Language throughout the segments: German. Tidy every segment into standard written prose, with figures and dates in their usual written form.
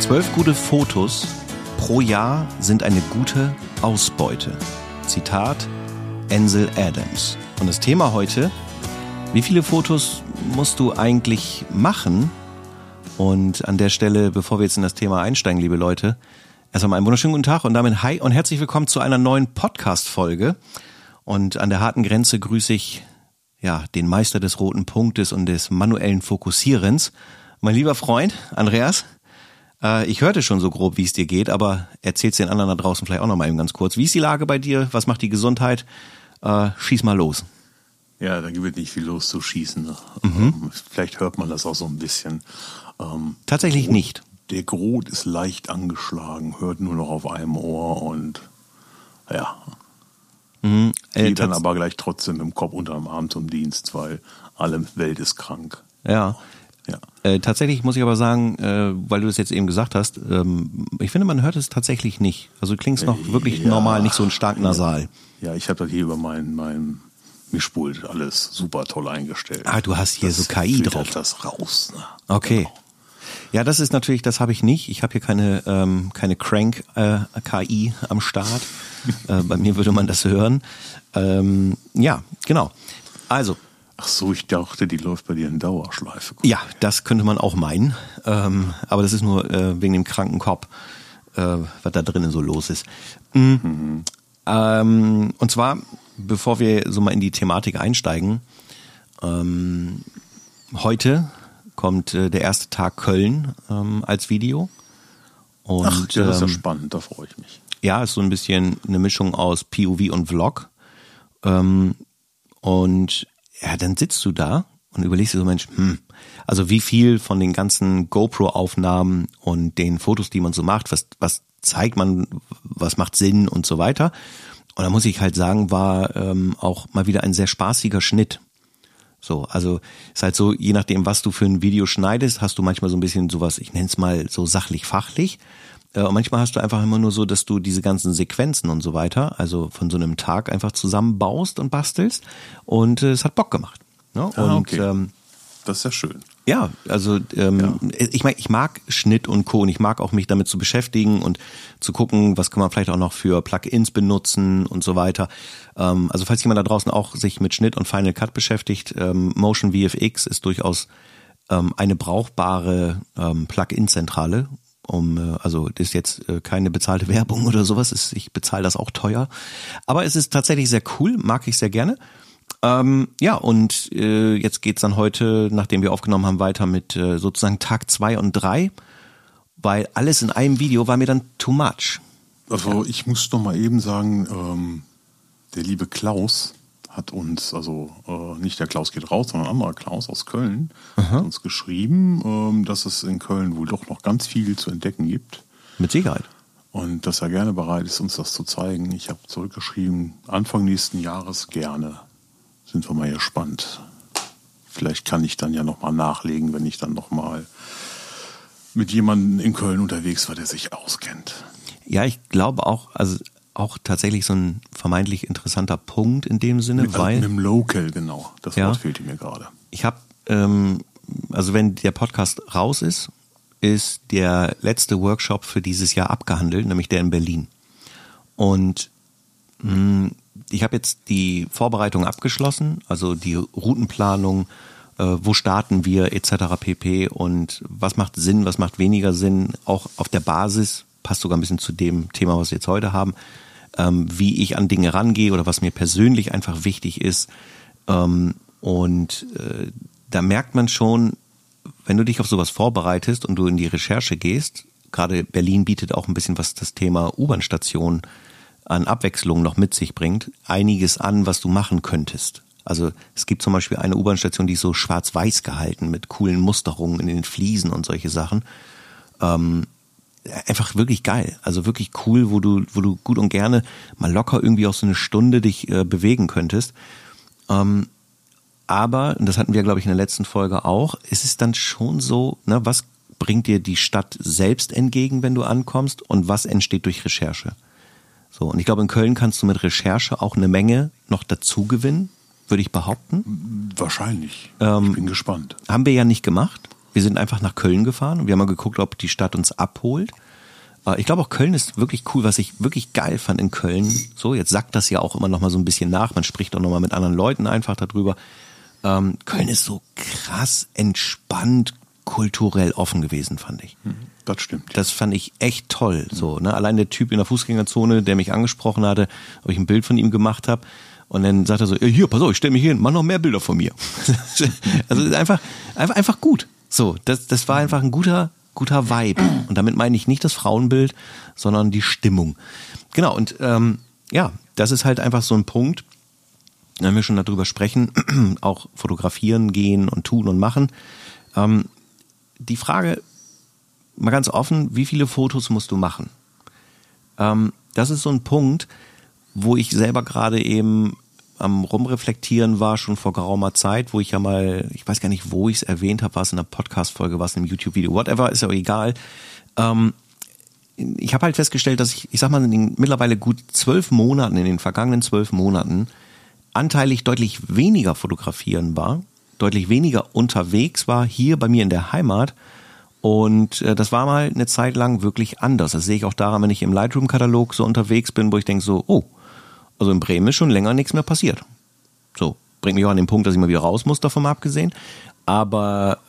12 gute Fotos pro Jahr sind eine gute Ausbeute. Zitat Ansel Adams. Und das Thema heute: Wie viele Fotos musst du eigentlich machen? Und an der Stelle, bevor wir jetzt in das Thema einsteigen, liebe Leute, erst einmal einen wunderschönen guten Tag und damit hi und herzlich willkommen zu einer neuen Podcast-Folge. Und an der harten Grenze grüße ich den Meister des roten Punktes und des manuellen Fokussierens, mein lieber Freund Andreas. Ich hörte schon so grob, wie es dir geht, aber erzähl's den anderen da draußen vielleicht auch noch mal eben ganz kurz. Wie ist die Lage bei dir? Was macht die Gesundheit? Schieß mal los. Ja, da gibt es nicht viel los zu schießen. Vielleicht hört man das auch so ein bisschen. Tatsächlich nicht. Der Grot ist leicht angeschlagen, hört nur noch auf einem Ohr und geht dann aber gleich trotzdem mit dem Kopf unter dem Arm zum Dienst, weil alle Welt ist krank. Ja. Tatsächlich muss ich aber sagen, weil du das jetzt eben gesagt hast, ich finde, man hört es tatsächlich nicht. Also du klingst noch wirklich normal, nicht so ein stark nasal. Ja, ich habe das hier über mein Mischpult alles super toll eingestellt. Ah, du hast hier so KI drauf. Das raus. Ne? Okay. Genau. Ja, das ist natürlich, das habe ich nicht. Ich habe hier keine Crank KI am Start. Bei mir würde man das hören. Ja, genau. Also. Ach so, ich dachte, die läuft bei dir in Dauerschleife. Gut. Ja, das könnte man auch meinen. Aber das ist nur wegen dem kranken Kopf, was da drinnen so los ist. Und zwar, bevor wir so mal in die Thematik einsteigen, heute kommt der erste Tag Köln als Video. Und, ach, ja, das ist ja spannend, da freue ich mich. Ja, ist so ein bisschen eine Mischung aus POV und Vlog. Und ja, dann sitzt du da und überlegst dir so, Mensch, also wie viel von den ganzen GoPro-Aufnahmen und den Fotos, die man so macht, was zeigt man, was macht Sinn und so weiter. Und da muss ich halt sagen, war auch mal wieder ein sehr spaßiger Schnitt. So, also ist halt so, je nachdem, was du für ein Video schneidest, hast du manchmal so ein bisschen sowas, ich nenne es mal so sachlich-fachlich. Und manchmal hast du einfach immer nur so, dass du diese ganzen Sequenzen und so weiter, also von so einem Tag einfach zusammenbaust und bastelst. Und es hat Bock gemacht. Ne? Und okay. Das ist ja schön. Ja, also ich meine, ich mag Schnitt und Co. und ich mag auch mich damit zu beschäftigen und zu gucken, was kann man vielleicht auch noch für Plugins benutzen und so weiter. Also falls jemand da draußen auch sich mit Schnitt und Final Cut beschäftigt, Motion VFX ist durchaus eine brauchbare Plugin-Zentrale. Also das ist jetzt keine bezahlte Werbung oder sowas, ich bezahle das auch teuer. Aber es ist tatsächlich sehr cool, mag ich sehr gerne. Und jetzt geht's dann heute, nachdem wir aufgenommen haben, weiter mit sozusagen Tag 2 und 3, weil alles in einem Video war mir dann too much. Also ich muss noch mal eben sagen, der liebe Klaus hat uns, also nicht der Klaus geht raus, sondern ein anderer Klaus aus Köln, hat uns geschrieben, dass es in Köln wohl doch noch ganz viel zu entdecken gibt. Mit Sicherheit. Und dass er gerne bereit ist, uns das zu zeigen. Ich habe zurückgeschrieben, Anfang nächsten Jahres gerne. Sind wir mal gespannt. Vielleicht kann ich dann ja nochmal nachlegen, wenn ich dann nochmal mit jemandem in Köln unterwegs war, der sich auskennt. Ja, ich glaube auch, also auch tatsächlich so ein vermeintlich interessanter Punkt in dem Sinne, weil... Mit dem Local, genau. Das Wort fehlte mir gerade. Ich habe, also wenn der Podcast raus ist der letzte Workshop für dieses Jahr abgehandelt, nämlich der in Berlin. Und ich habe jetzt die Vorbereitung abgeschlossen, also die Routenplanung, wo starten wir etc. pp. Und was macht Sinn, was macht weniger Sinn, auch auf der Basis, passt sogar ein bisschen zu dem Thema, was wir jetzt heute haben, wie ich an Dinge rangehe oder was mir persönlich einfach wichtig ist. Da merkt man schon, wenn du dich auf sowas vorbereitest und du in die Recherche gehst, gerade Berlin bietet auch ein bisschen, was das Thema U-Bahn-Station an Abwechslung noch mit sich bringt, einiges an, was du machen könntest. Also es gibt zum Beispiel eine U-Bahn-Station, die ist so schwarz-weiß gehalten mit coolen Musterungen in den Fliesen und solche Sachen. Einfach wirklich geil. Also wirklich cool, wo du gut und gerne mal locker irgendwie auch so eine Stunde dich bewegen könntest. Aber, und das hatten wir, glaube ich, in der letzten Folge auch, ist es dann schon so, ne, was bringt dir die Stadt selbst entgegen, wenn du ankommst und was entsteht durch Recherche? So, und ich glaube, in Köln kannst du mit Recherche auch eine Menge noch dazu gewinnen, würde ich behaupten. Wahrscheinlich. Ich bin gespannt. Haben wir ja nicht gemacht. Wir sind einfach nach Köln gefahren und wir haben mal geguckt, ob die Stadt uns abholt. Ich glaube auch Köln ist wirklich cool, was ich wirklich geil fand in Köln. So, jetzt sagt das ja auch immer noch mal so ein bisschen nach. Man spricht auch noch mal mit anderen Leuten einfach darüber. Köln ist so krass entspannt, kulturell offen gewesen, fand ich. Das stimmt. Das fand ich echt toll. So, ne? Allein der Typ in der Fußgängerzone, der mich angesprochen hatte, ob ich ein Bild von ihm gemacht habe. Und dann sagt er so, hier, pass auf, ich stell mich hier hin, mach noch mehr Bilder von mir. Also einfach gut. So, das war einfach ein guter Vibe. Und damit meine ich nicht das Frauenbild, sondern die Stimmung. Genau, und das ist halt einfach so ein Punkt, wenn wir schon darüber sprechen, auch fotografieren, gehen und tun und machen. Die Frage, mal ganz offen, wie viele Fotos musst du machen? Das ist so ein Punkt, wo ich selber gerade eben am Rumreflektieren war, schon vor geraumer Zeit, wo ich ja mal, ich weiß gar nicht, wo ich es erwähnt habe, war es in einer Podcast-Folge, war es in einem YouTube-Video, whatever, ist ja auch egal. Ich habe halt festgestellt, dass ich sag mal, in den mittlerweile gut 12 Monaten, in den vergangenen 12 Monaten, anteilig deutlich weniger fotografieren war, deutlich weniger unterwegs war, hier bei mir in der Heimat. Und das war mal eine Zeit lang wirklich anders. Das sehe ich auch daran, wenn ich im Lightroom-Katalog so unterwegs bin, wo ich denke so, oh, also in Bremen ist schon länger nichts mehr passiert. So, bringt mich auch an den Punkt, dass ich mal wieder raus muss, davon mal abgesehen. Aber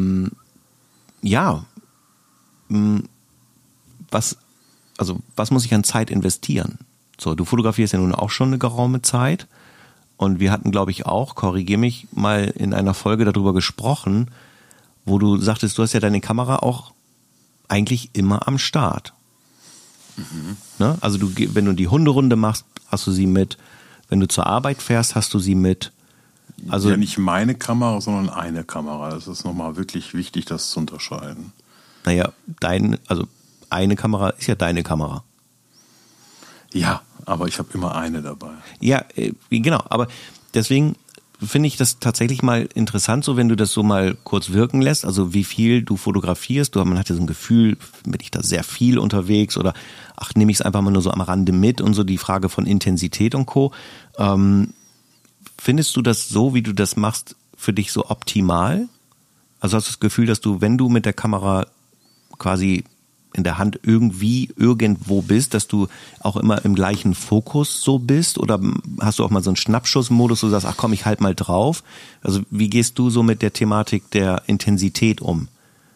was muss ich an Zeit investieren? So, du fotografierst ja nun auch schon eine geraume Zeit. Und wir hatten, glaube ich, auch, korrigier mich, mal in einer Folge darüber gesprochen, wo du sagtest, du hast ja deine Kamera auch eigentlich immer am Start. Ne? Also wenn du die Hunderunde machst, hast du sie mit. Wenn du zur Arbeit fährst, hast du sie mit. Also ja, nicht meine Kamera, sondern eine Kamera. Das ist nochmal wirklich wichtig, das zu unterscheiden. Naja, eine Kamera ist ja deine Kamera. Ja, aber ich habe immer eine dabei. Ja, genau. Aber deswegen finde ich das tatsächlich mal interessant, so wenn du das so mal kurz wirken lässt, also wie viel du fotografierst. Man hat ja so ein Gefühl, bin ich da sehr viel unterwegs oder nehme ich es einfach mal nur so am Rande mit und so die Frage von Intensität und Co. Findest du das so, wie du das machst, für dich so optimal? Also hast du das Gefühl, dass du, wenn du mit der Kamera quasi in der Hand irgendwo bist, dass du auch immer im gleichen Fokus so bist? Oder hast du auch mal so einen Schnappschussmodus, wo du sagst, ach komm, ich halt mal drauf? Also wie gehst du so mit der Thematik der Intensität um?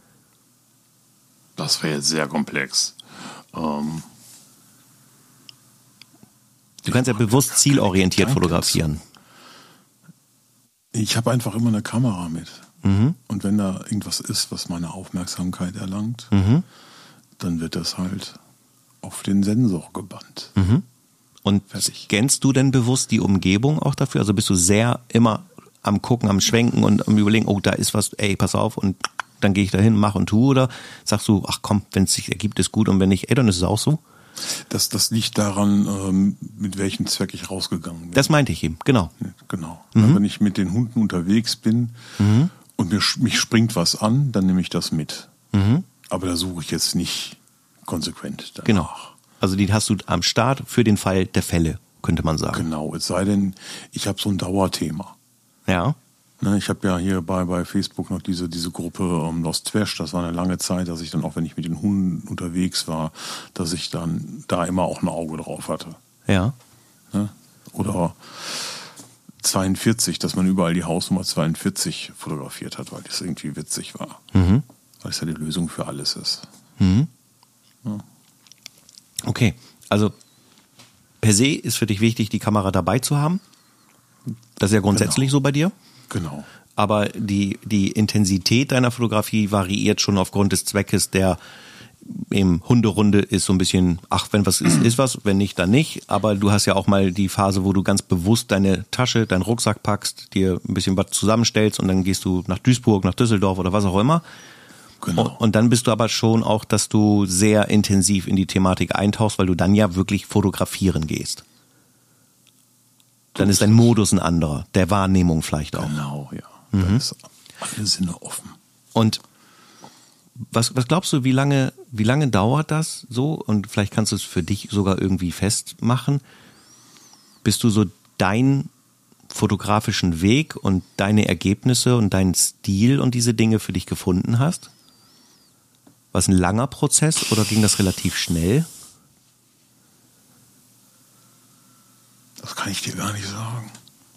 Das wäre jetzt sehr komplex. Du kannst ja bewusst zielorientiert fotografieren. Ich habe einfach immer eine Kamera mit. Mhm. Und wenn da irgendwas ist, was meine Aufmerksamkeit erlangt, dann wird das halt auf den Sensor gebannt. Mhm. Und fertig. Scannst du denn bewusst die Umgebung auch dafür? Also bist du sehr immer am Gucken, am Schwenken und am Überlegen, oh, da ist was, ey, pass auf, und dann gehe ich da hin, mach und tu? Oder sagst du, ach komm, wenn es sich ergibt, ist gut, und wenn nicht, ey, dann ist es auch so? Das liegt daran, mit welchem Zweck ich rausgegangen bin. Das meinte ich eben, genau. Genau. Wenn ich mit den Hunden unterwegs bin und mich springt was an, dann nehme ich das mit. Aber da suche ich jetzt nicht konsequent danach. Genau. Also die hast du am Start für den Fall der Fälle, könnte man sagen. Genau, es sei denn, ich habe so ein Dauerthema. Ja. Ich habe ja hier bei Facebook noch diese Gruppe Lost Trash. Das war eine lange Zeit, dass ich dann auch, wenn ich mit den Hunden unterwegs war, dass ich dann da immer auch ein Auge drauf hatte. Ja. Oder 42, dass man überall die Hausnummer 42 fotografiert hat, weil das irgendwie witzig war. Weil es ja die Lösung für alles ist. Ja. Okay, also per se ist für dich wichtig, die Kamera dabei zu haben. Das ist ja grundsätzlich so bei dir. Genau. Aber die Intensität deiner Fotografie variiert schon aufgrund des Zweckes, der eben Hunderunde ist so ein bisschen, ach, wenn was ist was, wenn nicht, dann nicht. Aber du hast ja auch mal die Phase, wo du ganz bewusst deine Tasche, deinen Rucksack packst, dir ein bisschen was zusammenstellst und dann gehst du nach Duisburg, nach Düsseldorf oder was auch immer. Genau. Und dann bist du aber schon auch, dass du sehr intensiv in die Thematik eintauchst, weil du dann ja wirklich fotografieren gehst. Dann ist dein Modus ein anderer, der Wahrnehmung vielleicht auch. Genau, ja. Da ist alle Sinne offen. Und was glaubst du, wie lange dauert das so? Und vielleicht kannst du es für dich sogar irgendwie festmachen, bis du so dein fotografischen Weg und deine Ergebnisse und deinen Stil und diese Dinge für dich gefunden hast? War es ein langer Prozess oder ging das relativ schnell? Das kann ich dir gar nicht sagen.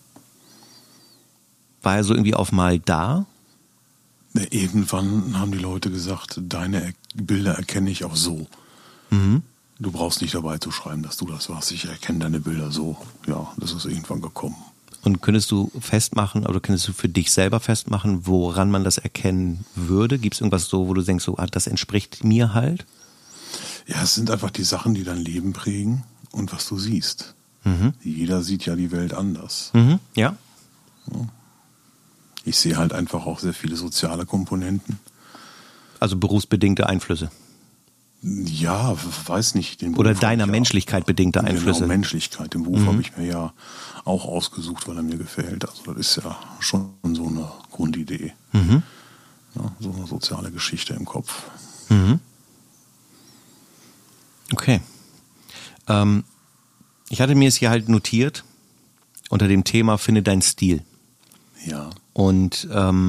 War er so irgendwie auf mal da? Irgendwann haben die Leute gesagt, deine Bilder erkenne ich auch so. Mhm. Du brauchst nicht dabei zu schreiben, dass du das warst. Ich erkenne deine Bilder so. Ja, das ist irgendwann gekommen. Und könntest du festmachen, oder könntest du für dich selber festmachen, woran man das erkennen würde? Gibt es irgendwas so, wo du denkst, so, das entspricht mir halt? Ja, es sind einfach die Sachen, die dein Leben prägen und was du siehst. Mhm. Jeder sieht ja die Welt anders. Mhm. Ja. Ich sehe halt einfach auch sehr viele soziale Komponenten. Also berufsbedingte Einflüsse. Ja, weiß nicht. Den Oder Beruf deiner Menschlichkeit bedingte Einflüsse. Genau, Menschlichkeit. Den Beruf habe ich mir ja auch ausgesucht, weil er mir gefällt. Also das ist ja schon so eine Grundidee. Mhm. Ja, so eine soziale Geschichte im Kopf. Mhm. Okay. Ich hatte mir es hier halt notiert unter dem Thema Finde deinen Stil. Ja. Und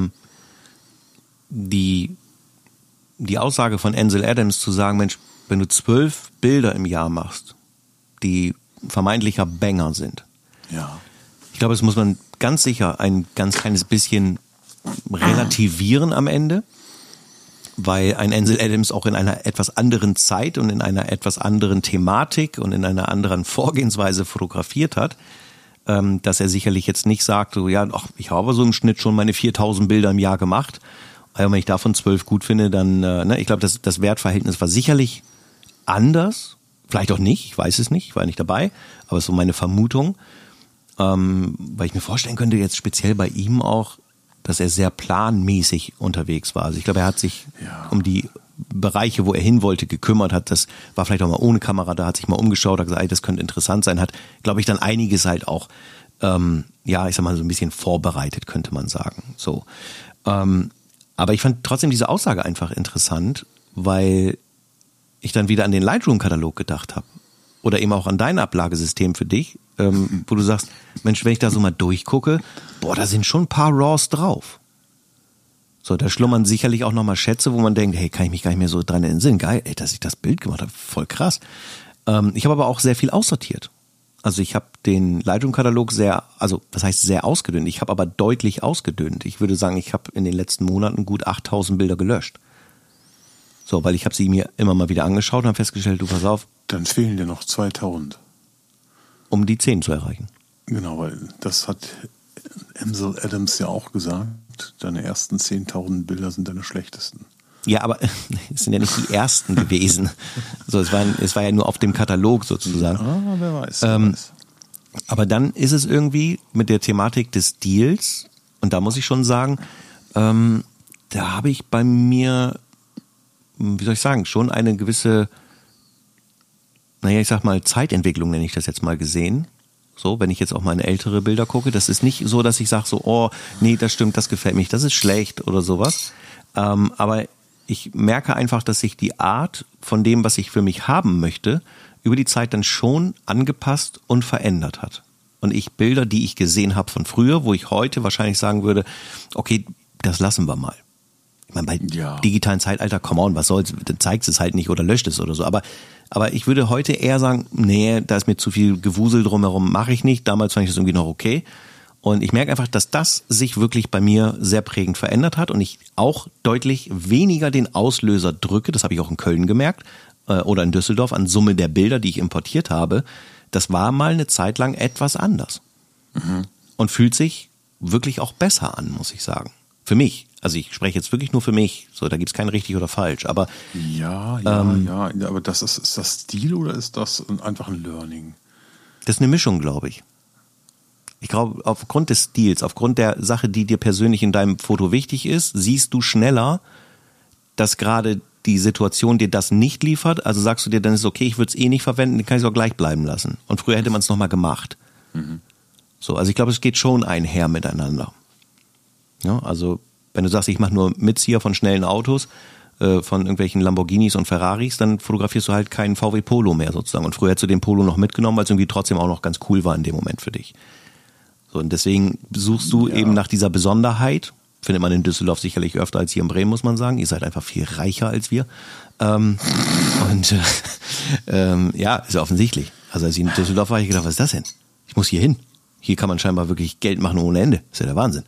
die Aussage von Ansel Adams zu sagen, Mensch, wenn du 12 Bilder im Jahr machst, die vermeintlicher Banger sind. Ja. Ich glaube, das muss man ganz sicher ein ganz kleines bisschen relativieren am Ende, weil ein Ansel Adams auch in einer etwas anderen Zeit und in einer etwas anderen Thematik und in einer anderen Vorgehensweise fotografiert hat, dass er sicherlich jetzt nicht sagt, so, ja, ach, ich habe so im Schnitt schon meine 4000 Bilder im Jahr gemacht. Aber wenn ich davon 12 gut finde, dann, ich glaube, das Wertverhältnis war sicherlich anders. Vielleicht auch nicht, ich weiß es nicht, ich war nicht dabei. Aber es ist so meine Vermutung. Weil ich mir vorstellen könnte, jetzt speziell bei ihm auch, dass er sehr planmäßig unterwegs war. Also ich glaube, er hat sich um die Bereiche, wo er hin wollte, gekümmert hat. Das war vielleicht auch mal ohne Kamera, da hat sich mal umgeschaut, hat gesagt, ey, das könnte interessant sein. Hat, glaube ich, dann einiges halt auch, ich sag mal, so ein bisschen vorbereitet, könnte man sagen. So. Aber ich fand trotzdem diese Aussage einfach interessant, weil ich dann wieder an den Lightroom-Katalog gedacht habe. Oder eben auch an dein Ablagesystem für dich, wo du sagst, Mensch, wenn ich da so mal durchgucke, da sind schon ein paar RAWs drauf. So, da schlummern sicherlich auch nochmal Schätze, wo man denkt, hey, kann ich mich gar nicht mehr so dran erinnern. Geil, ey, dass ich das Bild gemacht habe, voll krass. Ich habe aber auch sehr viel aussortiert. Also ich habe den Lightroom-Katalog sehr ausgedünnt. Ich habe aber deutlich ausgedünnt. Ich würde sagen, ich habe in den letzten Monaten gut 8000 Bilder gelöscht. So, weil ich habe sie mir immer mal wieder angeschaut und habe festgestellt, du pass auf. Dann fehlen dir noch 2000. Um die 10 zu erreichen. Genau, weil das hat Ansel Adams ja auch gesagt. Deine ersten 10.000 Bilder sind deine schlechtesten. Ja, aber es sind ja nicht die ersten gewesen. So, es war ja nur auf dem Katalog sozusagen. Ah, wer weiß. Aber dann ist es irgendwie mit der Thematik des Stils, und da muss ich schon sagen, da habe ich bei mir, wie soll ich sagen, schon eine gewisse, ich sag mal, Zeitentwicklung nenne ich das jetzt mal gesehen. So, wenn ich jetzt auch mal in ältere Bilder gucke, das ist nicht so, dass ich sage so, oh, nee, das stimmt, das gefällt mich, das ist schlecht oder sowas. Aber ich merke einfach, dass sich die Art von dem, was ich für mich haben möchte, über die Zeit dann schon angepasst und verändert hat. Und ich Bilder, die ich gesehen habe von früher, wo ich heute wahrscheinlich sagen würde, okay, das lassen wir mal. Ich meine, bei digitalen Zeitalter, come on, was soll's, dann zeigst es halt nicht oder löscht es oder so. Aber ich würde heute eher sagen, nee, da ist mir zu viel Gewusel drumherum, mache ich nicht. Damals fand ich das irgendwie noch okay. Und ich merke einfach, dass das sich wirklich bei mir sehr prägend verändert hat und ich auch deutlich weniger den Auslöser drücke, das habe ich auch in Köln gemerkt, oder in Düsseldorf, an Summe der Bilder, die ich importiert habe. Das war mal eine Zeit lang etwas anders. Mhm. Und fühlt sich wirklich auch besser an, muss ich sagen. Für mich. Also ich spreche jetzt wirklich nur für mich. So, da gibt es kein richtig oder falsch. Aber ja. Aber ist das Stil oder ist das einfach ein Learning? Das ist eine Mischung, glaube ich. Ich glaube, aufgrund des Stils, aufgrund der Sache, die dir persönlich in deinem Foto wichtig ist, siehst du schneller, dass gerade die Situation dir das nicht liefert. Also sagst du dir, dann ist es okay, ich würde es eh nicht verwenden, dann kann ich es auch gleich bleiben lassen. Und früher hätte man es nochmal gemacht. Mhm. So, also ich glaube, es geht schon einher miteinander. Ja, also wenn du sagst, ich mache nur Mitzieher von schnellen Autos, von irgendwelchen Lamborghinis und Ferraris, dann fotografierst du halt keinen VW Polo mehr sozusagen. Und früher hättest du den Polo noch mitgenommen, weil es irgendwie trotzdem auch noch ganz cool war in dem Moment für dich. So, und deswegen suchst du eben nach dieser Besonderheit. Findet man in Düsseldorf sicherlich öfter als hier in Bremen, muss man sagen. Ihr seid einfach viel reicher als wir. Ist ja offensichtlich. Also als ich in Düsseldorf war, habe ich gedacht, was ist das denn? Ich muss hier hin. Hier kann man scheinbar wirklich Geld machen ohne Ende. Das ist ja der Wahnsinn.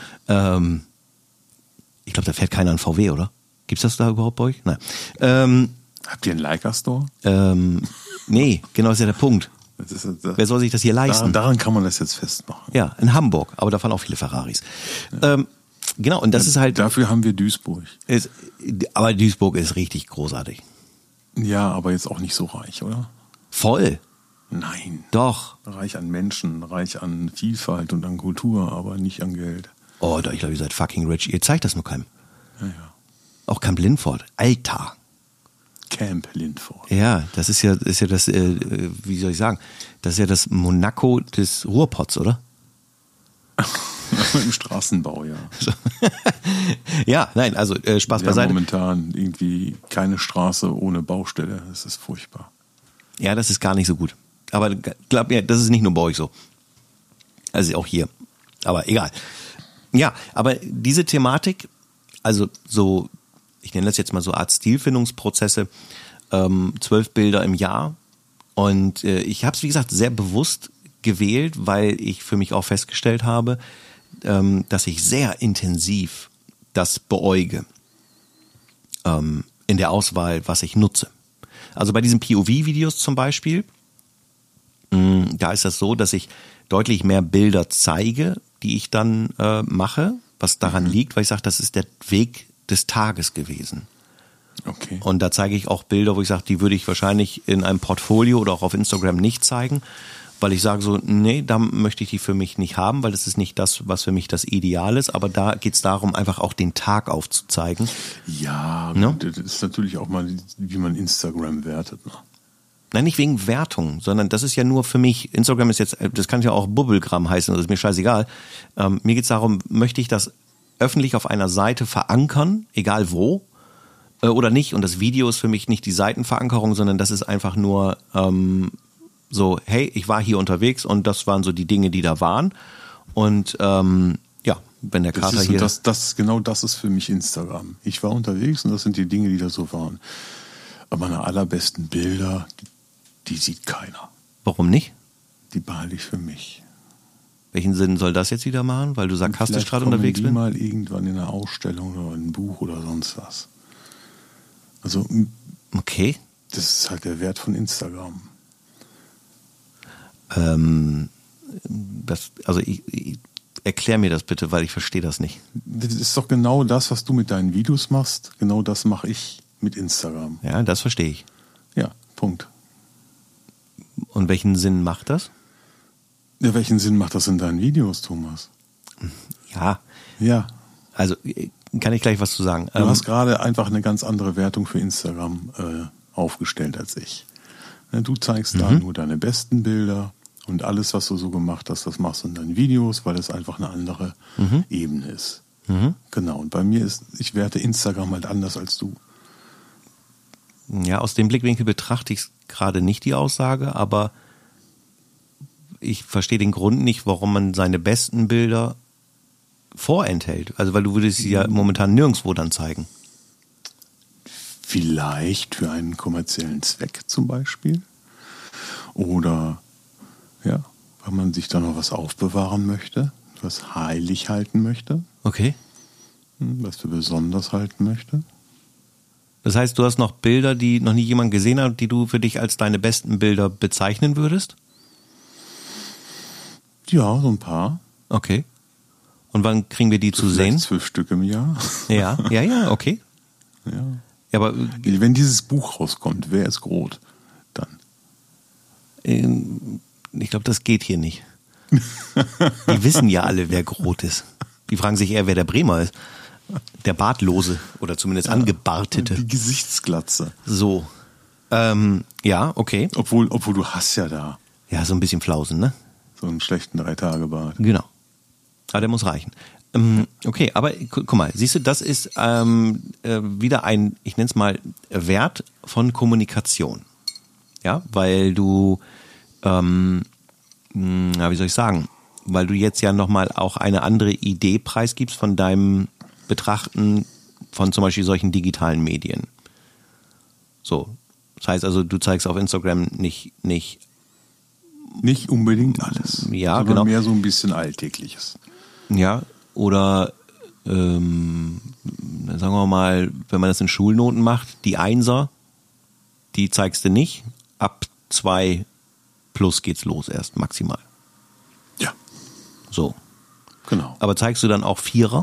Ich glaube, da fährt keiner an VW, oder? Gibt's das da überhaupt bei euch? Nein. Habt ihr einen Leica-Store? Nee, genau, ist ja der Punkt. Wer soll sich das hier leisten? Daran kann man das jetzt festmachen. Ja, in Hamburg, aber da fahren auch viele Ferraris. Ja. Genau, und das ist halt... Dafür haben wir Duisburg. Aber Duisburg ist richtig großartig. Ja, aber jetzt auch nicht so reich, oder? Voll. Nein. Doch. Reich an Menschen, reich an Vielfalt und an Kultur, aber nicht an Geld. Oh, ich glaube, ihr seid fucking rich. Ihr zeigt das nur keinem. Ja. Auch Camp Lindford. Alter. Camp Lindford. Ja, das ist ja das, wie soll ich sagen, das ist ja das Monaco des Ruhrpots, oder? Im Straßenbau, ja. Ja, nein, also Spaß beiseite. Momentan irgendwie keine Straße ohne Baustelle. Das ist furchtbar. Ja, das ist gar nicht so gut. Aber glaub mir, das ist nicht nur bei euch so. Also auch hier. Aber egal. Ja, aber diese Thematik, also so, ich nenne das jetzt mal so Art Stilfindungsprozesse, 12 Bilder im Jahr. Und ich habe es, wie gesagt, sehr bewusst gewählt, weil ich für mich auch festgestellt habe, dass ich sehr intensiv das beäuge in der Auswahl, was ich nutze. Also bei diesen POV-Videos zum Beispiel, da ist das so, dass ich deutlich mehr Bilder zeige, die ich dann mache, was daran liegt, weil ich sage, das ist der Weg des Tages gewesen. Okay. Und da zeige ich auch Bilder, wo ich sage, die würde ich wahrscheinlich in einem Portfolio oder auch auf Instagram nicht zeigen, weil ich sage so, nee, da möchte ich die für mich nicht haben, weil das ist nicht das, was für mich das Ideal ist, aber da geht es darum, einfach auch den Tag aufzuzeigen. Ja, ne? Das ist natürlich auch mal, wie man Instagram wertet. Ne? Nein, nicht wegen Wertung, sondern das ist ja nur für mich, Instagram ist jetzt, das kann ja auch Bubblegramm heißen, das ist mir scheißegal. Mir geht es darum, möchte ich das öffentlich auf einer Seite verankern, egal wo, oder nicht. Und das Video ist für mich nicht die Seitenverankerung, sondern das ist einfach nur so, hey, ich war hier unterwegs und das waren so die Dinge, die da waren. Und ja, wenn der Kater hier... Genau das ist für mich Instagram. Ich war unterwegs und das sind die Dinge, die da so waren. Aber meine allerbesten Bilder, die sieht keiner. Warum nicht? Die behalte ich für mich. Welchen Sinn soll das jetzt wieder machen? Weil du sarkastisch gerade unterwegs bist? Mal irgendwann in einer Ausstellung oder in einem Buch oder sonst was. Also, okay. Das ist halt der Wert von Instagram. Erklär mir das bitte, weil ich verstehe das nicht. Das ist doch genau das, was du mit deinen Videos machst. Genau das mache ich mit Instagram. Ja, das verstehe ich. Ja, Punkt. Und welchen Sinn macht das? Ja, welchen Sinn macht das in deinen Videos, Thomas? Ja. Ja. Also kann ich gleich was zu sagen. Du hast gerade einfach eine ganz andere Wertung für Instagram aufgestellt als ich. Du zeigst da nur deine besten Bilder und alles, was du so gemacht hast, das machst du in deinen Videos, weil es einfach eine andere Ebene ist. Genau. Und bei mir ich werte Instagram halt anders als du. Ja, aus dem Blickwinkel betrachte ich gerade nicht die Aussage, aber ich verstehe den Grund nicht, warum man seine besten Bilder vorenthält. Also weil du würdest sie ja momentan nirgendwo dann zeigen. Vielleicht für einen kommerziellen Zweck zum Beispiel. Oder ja, weil man sich da noch was aufbewahren möchte, was heilig halten möchte. Okay. Was für besonders halten möchte. Das heißt, du hast noch Bilder, die noch nie jemand gesehen hat, die du für dich als deine besten Bilder bezeichnen würdest? Ja, so ein paar. Okay. Und wann kriegen wir die zu sehen? 12 Stück im Jahr. Ja, okay. Ja. Aber wenn dieses Buch rauskommt, wer ist Groth? Dann. Ich glaube, das geht hier nicht. Die wissen ja alle, wer Groth ist. Die fragen sich eher, wer der Bremer ist. Der Bartlose oder zumindest Angebartete. Die Gesichtsglatze. So. Ja, okay. Obwohl du hast ja da. Ja, so ein bisschen Flausen, ne? So einen schlechten 3-Tage-Bart. Genau. Aber der muss reichen. Okay, aber guck mal, siehst du, das ist wieder ein, ich nenne es mal, Wert von Kommunikation. Ja, weil du, wie soll ich sagen, weil du jetzt ja nochmal auch eine andere Idee preisgibst von deinem Betrachten von zum Beispiel solchen digitalen Medien. So, das heißt also, du zeigst auf Instagram nicht unbedingt alles, ja, sondern genau, mehr so ein bisschen Alltägliches. Ja, oder sagen wir mal, wenn man das in Schulnoten macht, die Einser, die zeigst du nicht, ab 2 plus geht's los erst maximal. Ja. So. Genau. Aber zeigst du dann auch Vierer?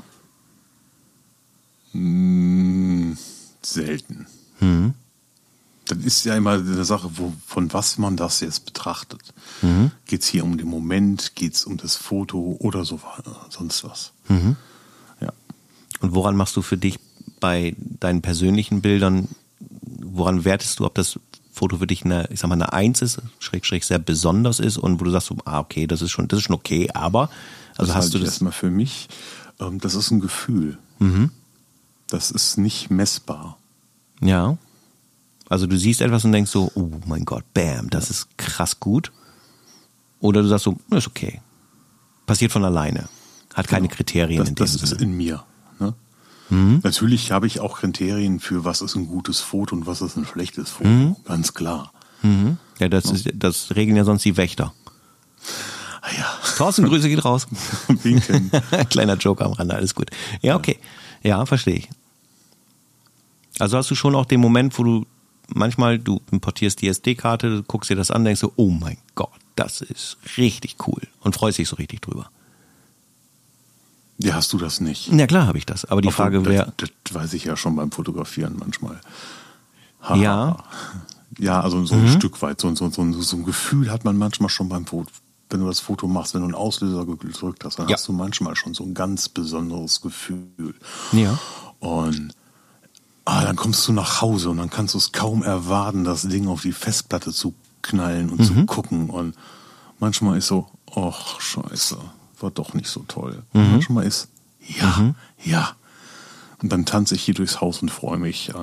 Selten. Das ist ja immer eine Sache, von was man das jetzt betrachtet. Geht es hier um den Moment, geht es um das Foto oder so sonst was. Ja. Und woran machst du für dich bei deinen persönlichen Bildern, woran wertest du, ob das Foto für dich eine 1 ist, schräg sehr besonders ist und wo du sagst, okay, das ist schon okay, aber also das hast du das erstmal für mich, das ist ein Gefühl. Das ist nicht messbar. Ja. Also du siehst etwas und denkst so, oh mein Gott, bam, das ist krass gut. Oder du sagst so, ist okay. Passiert von alleine. Hat keine Kriterien in dem Sinne. Das ist in mir. Ne? Natürlich habe ich auch Kriterien für, was ist ein gutes Foto und was ist ein schlechtes Foto. Ganz klar. Ja, das regeln ja sonst die Wächter. Ja. Thorsten, Grüße geht raus. Winken. Kleiner Joke am Rande, alles gut. Ja, okay. Ja, verstehe ich. Also hast du schon auch den Moment, wo du manchmal, du importierst die SD-Karte, guckst dir das an, denkst so, oh mein Gott, das ist richtig cool und freust dich so richtig drüber. Ja, hast du das nicht? Ja, klar habe ich das. Aber die Frage wäre... Das weiß ich ja schon beim Fotografieren manchmal. Ja. Ja, also so ein Stück weit. So ein Gefühl hat man manchmal schon beim Foto. Wenn du das Foto machst, wenn du einen Auslöser gedrückt hast, dann hast du manchmal schon so ein ganz besonderes Gefühl. Ja. Und dann kommst du nach Hause und dann kannst du es kaum erwarten, das Ding auf die Festplatte zu knallen und zu gucken. Und manchmal ist so, ach scheiße, war doch nicht so toll. Manchmal ist, ja. Und dann tanze ich hier durchs Haus und freue mich.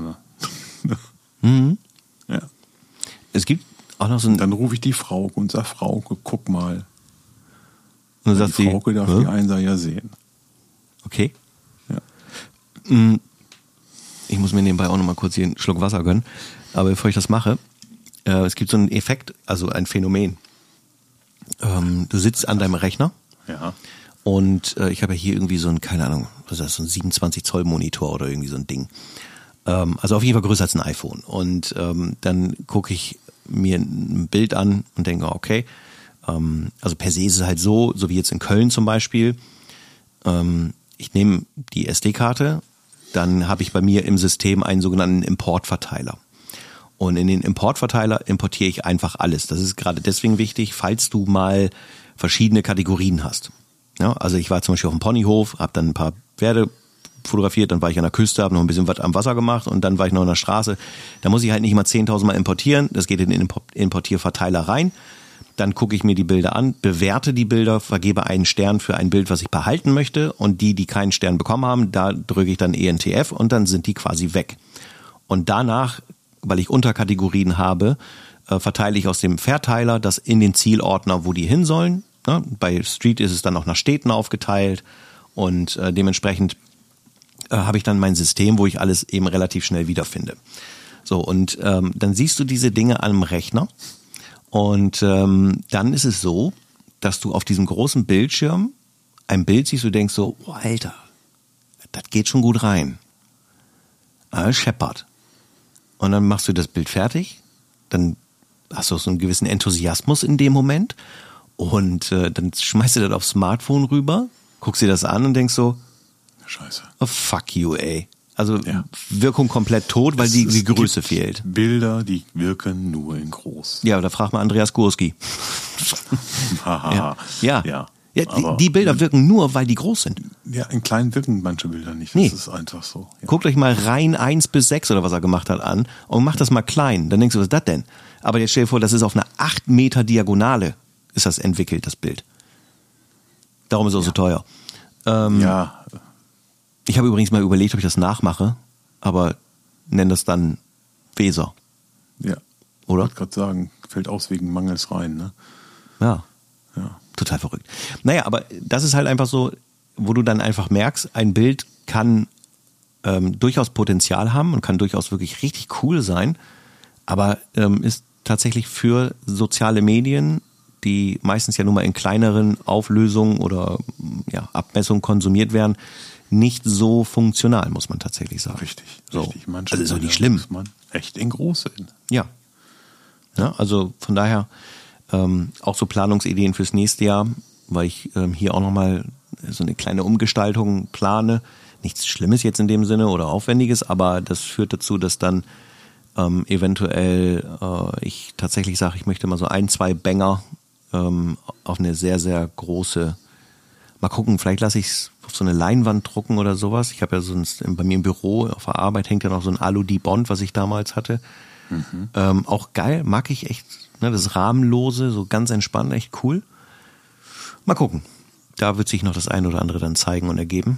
Ja. Es gibt auch noch so ein... Dann rufe ich die Frau und sage, Frauke, guck mal. Und sagt die Frauke darf die Einser ja sehen. Okay. Ja. Ich muss mir nebenbei auch noch mal kurz hier einen Schluck Wasser gönnen. Aber bevor ich das mache, es gibt so einen Effekt, also ein Phänomen. Du sitzt an deinem Rechner. Ja. Und ich habe ja hier irgendwie so ein, keine Ahnung, was ist das, so ein 27 Zoll Monitor oder irgendwie so ein Ding. Also auf jeden Fall größer als ein iPhone. Und dann gucke ich mir ein Bild an und denke, okay, also per se ist es halt so wie jetzt in Köln zum Beispiel. Ich nehme die SD-Karte, dann habe ich bei mir im System einen sogenannten Importverteiler. Und in den Importverteiler importiere ich einfach alles. Das ist gerade deswegen wichtig, falls du mal verschiedene Kategorien hast. Ja, also ich war zum Beispiel auf dem Ponyhof, habe dann ein paar Pferde fotografiert, dann war ich an der Küste, habe noch ein bisschen was am Wasser gemacht und dann war ich noch an der Straße. Da muss ich halt nicht mal 10.000 Mal importieren, das geht in den Importierverteiler rein. Dann gucke ich mir die Bilder an, bewerte die Bilder, vergebe einen Stern für ein Bild, was ich behalten möchte und die keinen Stern bekommen haben, da drücke ich dann ENTF und dann sind die quasi weg. Und danach, weil ich Unterkategorien habe, verteile ich aus dem Verteiler das in den Zielordner, wo die hin sollen. Ja, bei Street ist es dann auch nach Städten aufgeteilt und dementsprechend habe ich dann mein System, wo ich alles eben relativ schnell wiederfinde. So, und dann siehst du diese Dinge am Rechner und dann ist es so, dass du auf diesem großen Bildschirm ein Bild siehst, du denkst so, oh, Alter, das geht schon gut rein. Scheppert. Und dann machst du das Bild fertig, dann hast du auch so einen gewissen Enthusiasmus in dem Moment und dann schmeißt du das aufs Smartphone rüber, guckst dir das an und denkst so, Scheiße. Oh, fuck you, ey. Also Wirkung komplett tot, weil die Größe fehlt. Bilder, die wirken nur in groß. Ja, da fragt mal Andreas Gurski. Ja, die Bilder wirken nur, weil die groß sind. Ja, in klein wirken manche Bilder nicht. Nee. Das ist einfach so. Ja. Guckt euch mal rein 1 bis 6 oder was er gemacht hat an und macht das mal klein. Dann denkst du, was ist das denn? Aber jetzt stell dir vor, das ist auf einer 8 Meter Diagonale ist das entwickelt, das Bild. Darum ist es auch so teuer. Ich habe übrigens mal überlegt, ob ich das nachmache, aber nenne das dann Weser. Ja. Oder? Ich wollte gerade sagen, fällt aus wegen Mangels rein, ne? Ja. Total verrückt. Naja, aber das ist halt einfach so, wo du dann einfach merkst, ein Bild kann durchaus Potenzial haben und kann durchaus wirklich richtig cool sein, aber ist tatsächlich für soziale Medien, die meistens ja nun mal in kleineren Auflösungen oder Abmessungen konsumiert werden, nicht so funktional, muss man tatsächlich sagen. Richtig. Manche also ist auch nicht schlimm. Muss man echt in groß sehen. Ja, also von daher auch so Planungsideen fürs nächste Jahr, weil ich hier auch nochmal so eine kleine Umgestaltung plane. Nichts Schlimmes jetzt in dem Sinne oder Aufwendiges, aber das führt dazu, dass dann eventuell ich tatsächlich sage, ich möchte mal so 1-2 Banger auf eine sehr, sehr große, mal gucken, vielleicht lasse ich es auf so eine Leinwand drucken oder sowas. Ich habe ja sonst bei mir im Büro auf der Arbeit hängt ja noch so ein Alu-Di-Bond, was ich damals hatte. Auch geil, mag ich echt, ne, das Rahmenlose, so ganz entspannt, echt cool. Mal gucken. Da wird sich noch das eine oder andere dann zeigen und ergeben.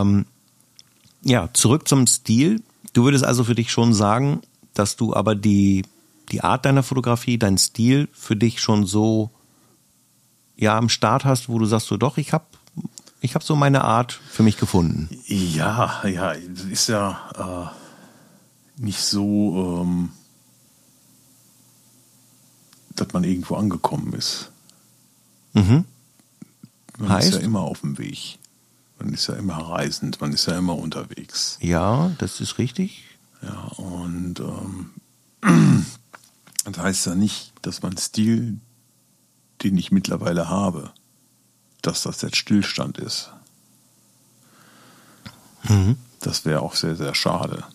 Zurück zum Stil. Du würdest also für dich schon sagen, dass du aber die Art deiner Fotografie, deinen Stil für dich schon so am Start hast, wo du sagst, so doch, ich hab so meine Art für mich gefunden. Ja, ist ja nicht so, dass man irgendwo angekommen ist. Mhm. Man ist ja immer auf dem Weg. Man ist ja immer reisend, man ist ja immer unterwegs. Ja, das ist richtig. Ja, und das heißt ja nicht, dass mein Stil, den ich mittlerweile habe, dass das jetzt Stillstand ist. Das wäre auch sehr, sehr schade.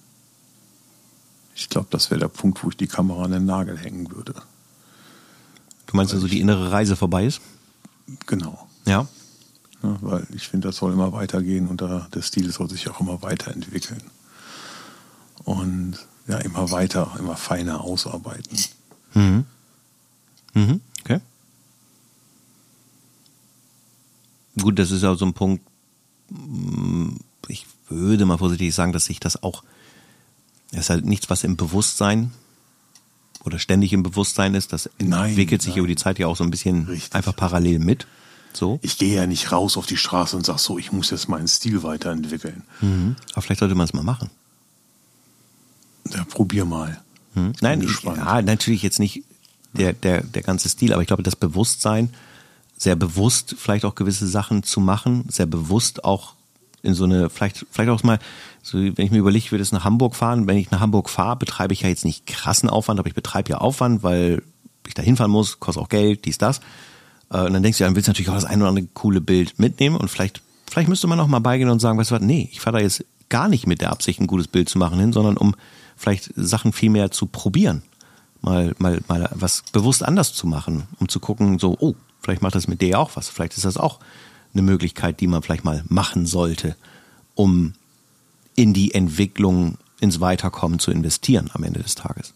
Ich glaube, das wäre der Punkt, wo ich die Kamera an den Nagel hängen würde. Du meinst also, die innere Reise vorbei ist? Genau. Ja. Ja, weil ich finde, das soll immer weitergehen und der Stil soll sich auch immer weiterentwickeln. Und immer weiter, immer feiner ausarbeiten. Okay. Gut, das ist ja so ein Punkt, ich würde mal vorsichtig sagen, dass sich das ist halt nichts, was im Bewusstsein oder ständig im Bewusstsein ist, das entwickelt sich über die Zeit ja auch so ein bisschen einfach parallel mit. So. Ich gehe ja nicht raus auf die Straße und sage so, ich muss jetzt meinen Stil weiterentwickeln. Aber vielleicht sollte man es mal machen. Ja, probier mal. Nein, natürlich jetzt nicht der ganze Stil, aber ich glaube, das Bewusstsein, sehr bewusst vielleicht auch gewisse Sachen zu machen, sehr bewusst auch in so eine, vielleicht auch mal, so wenn ich mir überlege, ich würde jetzt nach Hamburg fahren, wenn ich nach Hamburg fahre, betreibe ich ja jetzt nicht krassen Aufwand, aber ich betreibe ja Aufwand, weil ich da hinfahren muss, kostet auch Geld, dies, das. Und dann denkst du, dann willst du natürlich auch das ein oder andere coole Bild mitnehmen und vielleicht müsste man auch mal beigehen und sagen, weißt du was, nee, ich fahre da jetzt gar nicht mit der Absicht, ein gutes Bild zu machen hin, sondern um vielleicht Sachen viel mehr zu probieren, mal was bewusst anders zu machen, um zu gucken, so, oh, vielleicht macht das mit dir auch was, vielleicht ist das auch eine Möglichkeit, die man vielleicht mal machen sollte, um in die Entwicklung, ins Weiterkommen zu investieren am Ende des Tages.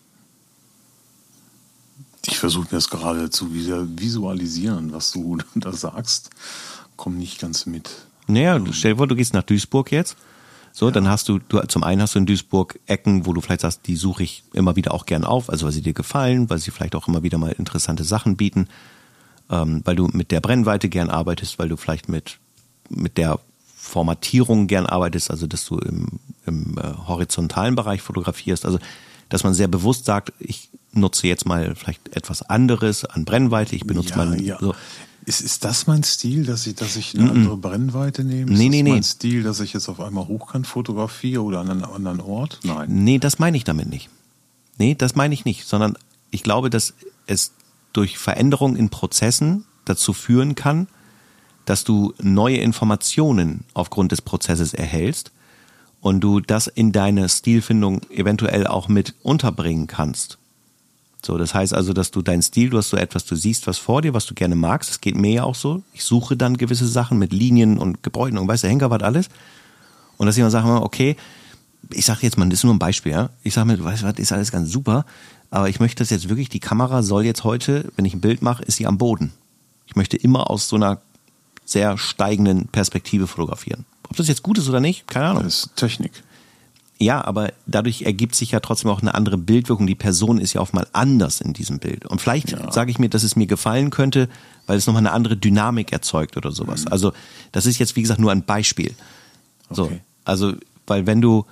Ich versuche mir das gerade zu visualisieren, was du da sagst. Komm nicht ganz mit. Naja, stell dir vor, du gehst nach Duisburg jetzt. So, dann hast du zum einen hast du in Duisburg Ecken, wo du vielleicht sagst, die suche ich immer wieder auch gern auf, also weil sie dir gefallen, weil sie vielleicht auch immer wieder mal interessante Sachen bieten, weil du mit der Brennweite gern arbeitest, weil du vielleicht mit der Formatierung gern arbeitest, also dass du im horizontalen Bereich fotografierst, also dass man sehr bewusst sagt, ich nutze jetzt mal vielleicht etwas anderes an Brennweite, ich benutze so. Ist das mein Stil, dass ich eine andere Brennweite nehme? Ist das mein Stil, dass ich jetzt auf einmal hochkant fotografiere oder an einem anderen Ort? Nein. Nee, das meine ich damit nicht. Nee, das meine ich nicht, sondern ich glaube, dass es durch Veränderungen in Prozessen dazu führen kann, dass du neue Informationen aufgrund des Prozesses erhältst und du das in deine Stilfindung eventuell auch mit unterbringen kannst. So, das heißt also, dass du deinen Stil, du hast so etwas, du siehst was vor dir, was du gerne magst, das geht mir ja auch so. Ich suche dann gewisse Sachen mit Linien und Gebäuden und weißt du, Henker, was alles. Und dass jemand sagt, okay, ich sage jetzt mal, das ist nur ein Beispiel, ja. Ich sage mir, du weißt was, ist alles ganz super, aber ich möchte das jetzt wirklich, die Kamera soll jetzt heute, wenn ich ein Bild mache, ist sie am Boden. Ich möchte immer aus so einer sehr steigenden Perspektive fotografieren. Ob das jetzt gut ist oder nicht, keine Ahnung. Das ist Technik. Ja, aber dadurch ergibt sich ja trotzdem auch eine andere Bildwirkung. Die Person ist ja auch mal anders in diesem Bild. Und vielleicht sage ich mir, dass es mir gefallen könnte, weil es nochmal eine andere Dynamik erzeugt oder sowas. Also das ist jetzt, wie gesagt, nur ein Beispiel. So, Okay. also, weil wenn du,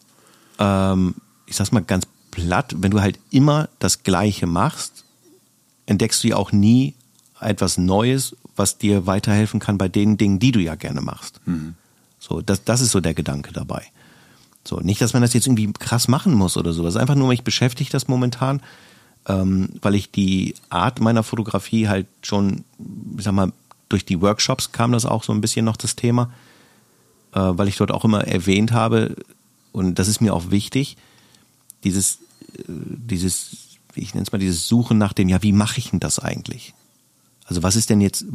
ich sag's mal ganz platt, wenn du halt immer das Gleiche machst, entdeckst du ja auch nie etwas Neues, was dir weiterhelfen kann bei den Dingen, die du ja gerne machst. So, das ist so der Gedanke dabei. So, nicht, dass man das jetzt irgendwie krass machen muss oder sowas. Einfach nur, mich beschäftigt das momentan, weil ich die Art meiner Fotografie halt schon, ich sag mal, durch die Workshops kam das auch so ein bisschen noch das Thema, weil ich dort auch immer erwähnt habe, und das ist mir auch wichtig, dieses, ich nenne es mal dieses Suchen nach dem, ja, wie mache ich denn das eigentlich? Also was ist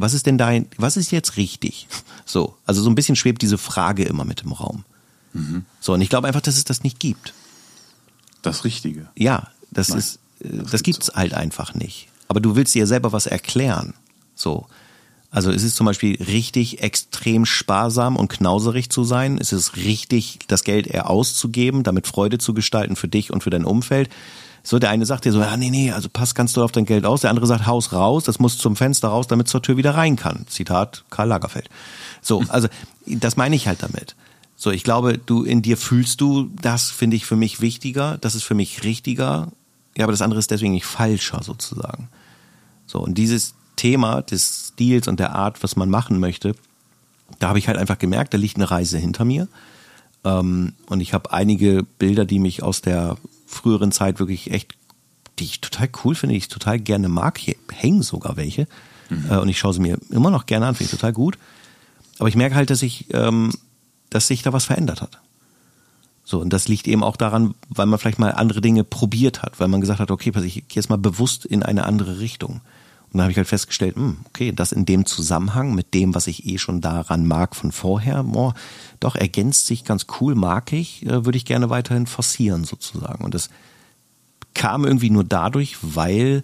jetzt richtig? So, also so ein bisschen schwebt diese Frage immer mit im Raum. So, und ich glaube einfach, dass es das nicht gibt. Das Richtige. Ja, das Nein, ist, das gibt's halt einfach nicht. Aber du willst dir selber was erklären. So. Also ist es zum Beispiel richtig, extrem sparsam und knauserig zu sein? Ist es richtig, das Geld eher auszugeben, damit Freude zu gestalten für dich und für dein Umfeld? So, der eine sagt dir so, ja, nee, also pass ganz doll auf dein Geld aus. Der andere sagt, Haus raus, das muss zum Fenster raus, damit es zur Tür wieder rein kann. Zitat Karl Lagerfeld. So, also das meine ich halt damit. So, ich glaube, in dir fühlst du, das finde ich für mich wichtiger, das ist für mich richtiger, ja, aber das andere ist deswegen nicht falscher sozusagen. So, und dieses Thema des Stils und der Art, was man machen möchte, da habe ich halt einfach gemerkt, da liegt eine Reise hinter mir. Und ich habe einige Bilder, die mich aus der früheren Zeit wirklich echt, die ich total cool finde, die ich total gerne mag. Hier hängen sogar welche. Und ich schaue sie mir immer noch gerne an, finde ich total gut. Aber ich merke halt, dass sich da was verändert hat. So, und das liegt eben auch daran, weil man vielleicht mal andere Dinge probiert hat, weil man gesagt hat, okay, ich gehe jetzt mal bewusst in eine andere Richtung. Und dann habe ich halt festgestellt, okay, das in dem Zusammenhang mit dem, was ich eh schon daran mag von vorher, doch ergänzt sich ganz cool, mag ich, würde ich gerne weiterhin forcieren sozusagen. Und das kam irgendwie nur dadurch, weil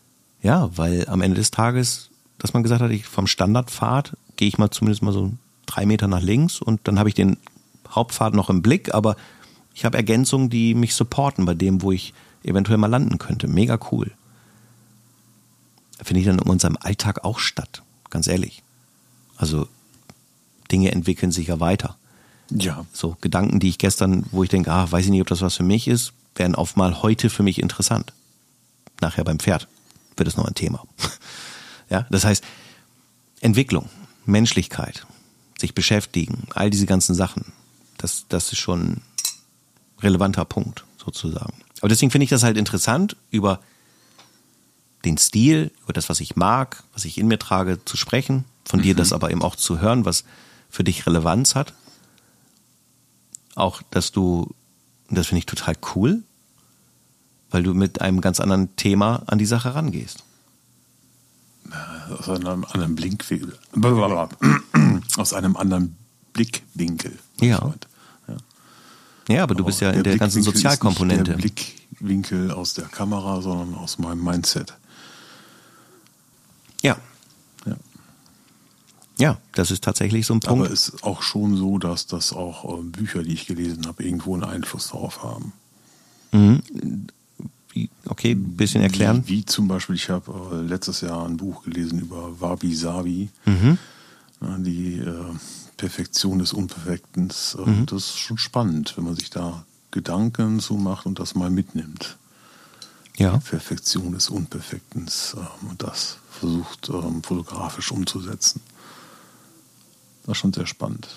am Ende des Tages, dass man gesagt hat, vom Standardpfad gehe ich mal zumindest mal so 3 Meter nach links und dann habe ich den Hauptpfad noch im Blick, aber ich habe Ergänzungen, die mich supporten bei dem, wo ich eventuell mal landen könnte. Mega cool. Finde ich dann in unserem Alltag auch statt, ganz ehrlich. Also Dinge entwickeln sich ja weiter. Ja. So Gedanken, die ich gestern, wo ich denke, weiß ich nicht, ob das was für mich ist, werden auf mal heute für mich interessant. Nachher beim Pferd wird es noch ein Thema. Ja, das heißt, Entwicklung, Menschlichkeit, sich beschäftigen, all diese ganzen Sachen, das ist schon ein relevanter Punkt sozusagen. Aber deswegen finde ich das halt interessant, über den Stil, über das, was ich mag, was ich in mir trage, zu sprechen, von dir das aber eben auch zu hören, was für dich Relevanz hat. Auch, das finde ich total cool, weil du mit einem ganz anderen Thema an die Sache rangehst. Aus einem anderen Blickwinkel. Aus einem anderen Blickwinkel. Ja. Ja, aber du bist ja in der ganzen Sozialkomponente. Ist nicht der Blickwinkel aus der Kamera, sondern aus meinem Mindset. Ja, das ist tatsächlich so ein Punkt. Aber es ist auch schon so, dass das auch Bücher, die ich gelesen habe, irgendwo einen Einfluss darauf haben. Okay, ein bisschen erklären. Wie zum Beispiel, ich habe letztes Jahr ein Buch gelesen über Wabi Sabi, die Perfektion des Unperfekten. Das ist schon spannend, wenn man sich da Gedanken zu macht und das mal mitnimmt. Ja. Die Perfektion des Unperfekten und das versucht fotografisch umzusetzen. Das ist schon sehr spannend.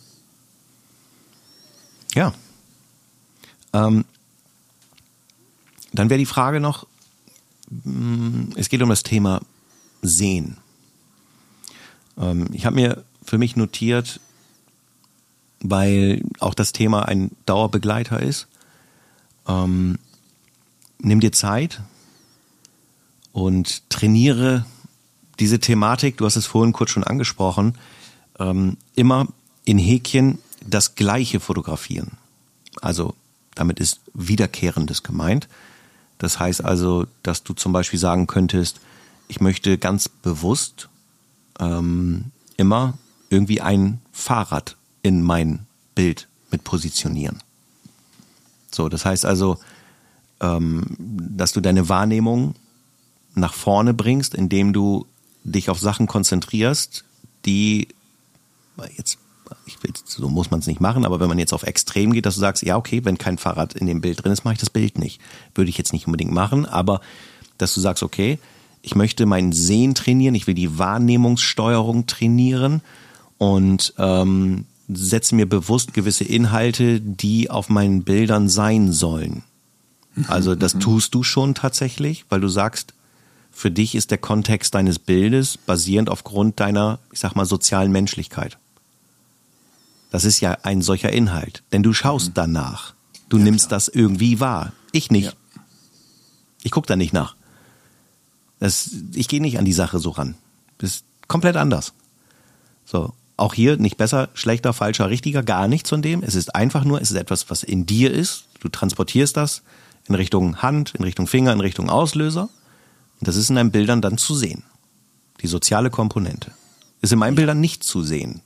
Ja. Dann wäre die Frage noch, es geht um das Thema Sehen. Ich habe mir für mich notiert, weil auch das Thema ein Dauerbegleiter ist, nimm dir Zeit und trainiere diese Thematik, du hast es vorhin kurz schon angesprochen, immer in Häkchen das Gleiche fotografieren. Also damit ist Wiederkehrendes gemeint. Das heißt also, dass du zum Beispiel sagen könntest, ich möchte ganz bewusst immer irgendwie ein Fahrrad in mein Bild mit positionieren. So, das heißt also, dass du deine Wahrnehmung nach vorne bringst, indem du dich auf Sachen konzentrierst, die jetzt, so muss man es nicht machen, aber wenn man jetzt auf Extrem geht, dass du sagst, ja okay, wenn kein Fahrrad in dem Bild drin ist, mache ich das Bild nicht. Würde ich jetzt nicht unbedingt machen, aber dass du sagst, okay, ich möchte mein Sehen trainieren, ich will die Wahrnehmungssteuerung trainieren und setze mir bewusst gewisse Inhalte, die auf meinen Bildern sein sollen. Also das tust du schon tatsächlich, weil du sagst, für dich ist der Kontext deines Bildes basierend aufgrund deiner, ich sag mal, sozialen Menschlichkeit. Das ist ja ein solcher Inhalt, denn du schaust danach. Du nimmst klar. Das irgendwie wahr. Ich nicht. Ja. Ich gucke da nicht nach. Ich gehe nicht an die Sache so ran. Das ist komplett anders. So, auch hier nicht besser, schlechter, falscher, richtiger, gar nichts von dem. Es ist einfach nur, es ist etwas, was in dir ist. Du transportierst das in Richtung Hand, in Richtung Finger, in Richtung Auslöser. Und das ist in deinen Bildern dann zu sehen. Die soziale Komponente. Ist in meinen Bildern nicht zu sehen.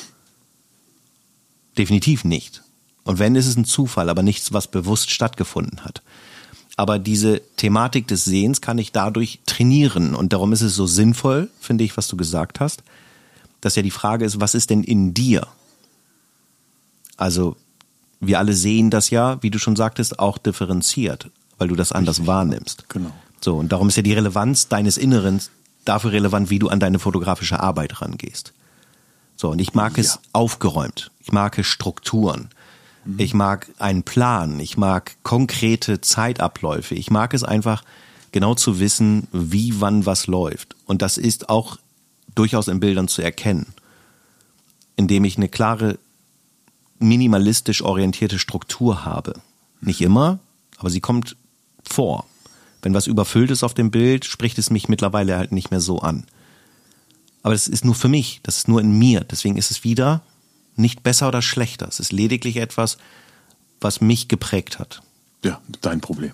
Definitiv nicht. Und wenn, ist es ein Zufall, aber nichts, was bewusst stattgefunden hat. Aber diese Thematik des Sehens kann ich dadurch trainieren. Und darum ist es so sinnvoll, finde ich, was du gesagt hast, dass ja die Frage ist, was ist denn in dir? Also wir alle sehen das ja, wie du schon sagtest, auch differenziert, weil du das anders wahrnimmst. Genau. So, und darum ist ja die Relevanz deines Inneren dafür relevant, wie du an deine fotografische Arbeit rangehst. So, und ich mag es aufgeräumt. Ich mag es Strukturen. Ich mag einen Plan. Ich mag konkrete Zeitabläufe. Ich mag es einfach, genau zu wissen, wie, wann, was läuft. Und das ist auch durchaus in Bildern zu erkennen. Indem ich eine klare, minimalistisch orientierte Struktur habe. Nicht immer, aber sie kommt vor. Wenn was überfüllt ist auf dem Bild, spricht es mich mittlerweile halt nicht mehr so an. Aber das ist nur für mich, das ist nur in mir. Deswegen ist es wieder nicht besser oder schlechter. Es ist lediglich etwas, was mich geprägt hat. Ja, dein Problem.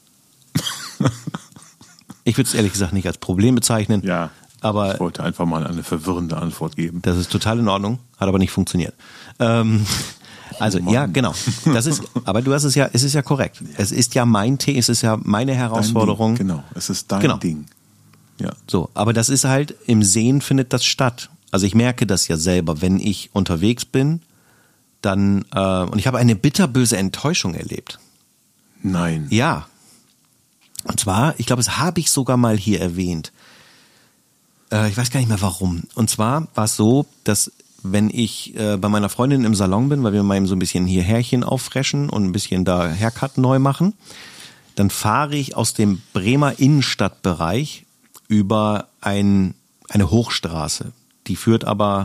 Ich würde es ehrlich gesagt nicht als Problem bezeichnen. Ja, aber ich wollte einfach mal eine verwirrende Antwort geben. Das ist total in Ordnung, hat aber nicht funktioniert. Also ja, genau. Das ist, aber du hast es ja, es ist ja korrekt. Ja. Es ist ja mein Thema, es ist ja meine Herausforderung. Dein Ding, genau, es ist dein Ding. Ja. So, aber das ist halt, im Sehen findet das statt. Also ich merke das ja selber, wenn ich unterwegs bin, dann, und ich habe eine bitterböse Enttäuschung erlebt. Nein. Ja. Und zwar, ich glaube, das habe ich sogar mal hier erwähnt. Ich weiß gar nicht mehr warum. Und zwar war es so, dass wenn ich bei meiner Freundin im Salon bin, weil wir mal eben so ein bisschen hier Härchen auffreschen und ein bisschen da Haircut neu machen, dann fahre ich aus dem Bremer Innenstadtbereich über eine Hochstraße. Die führt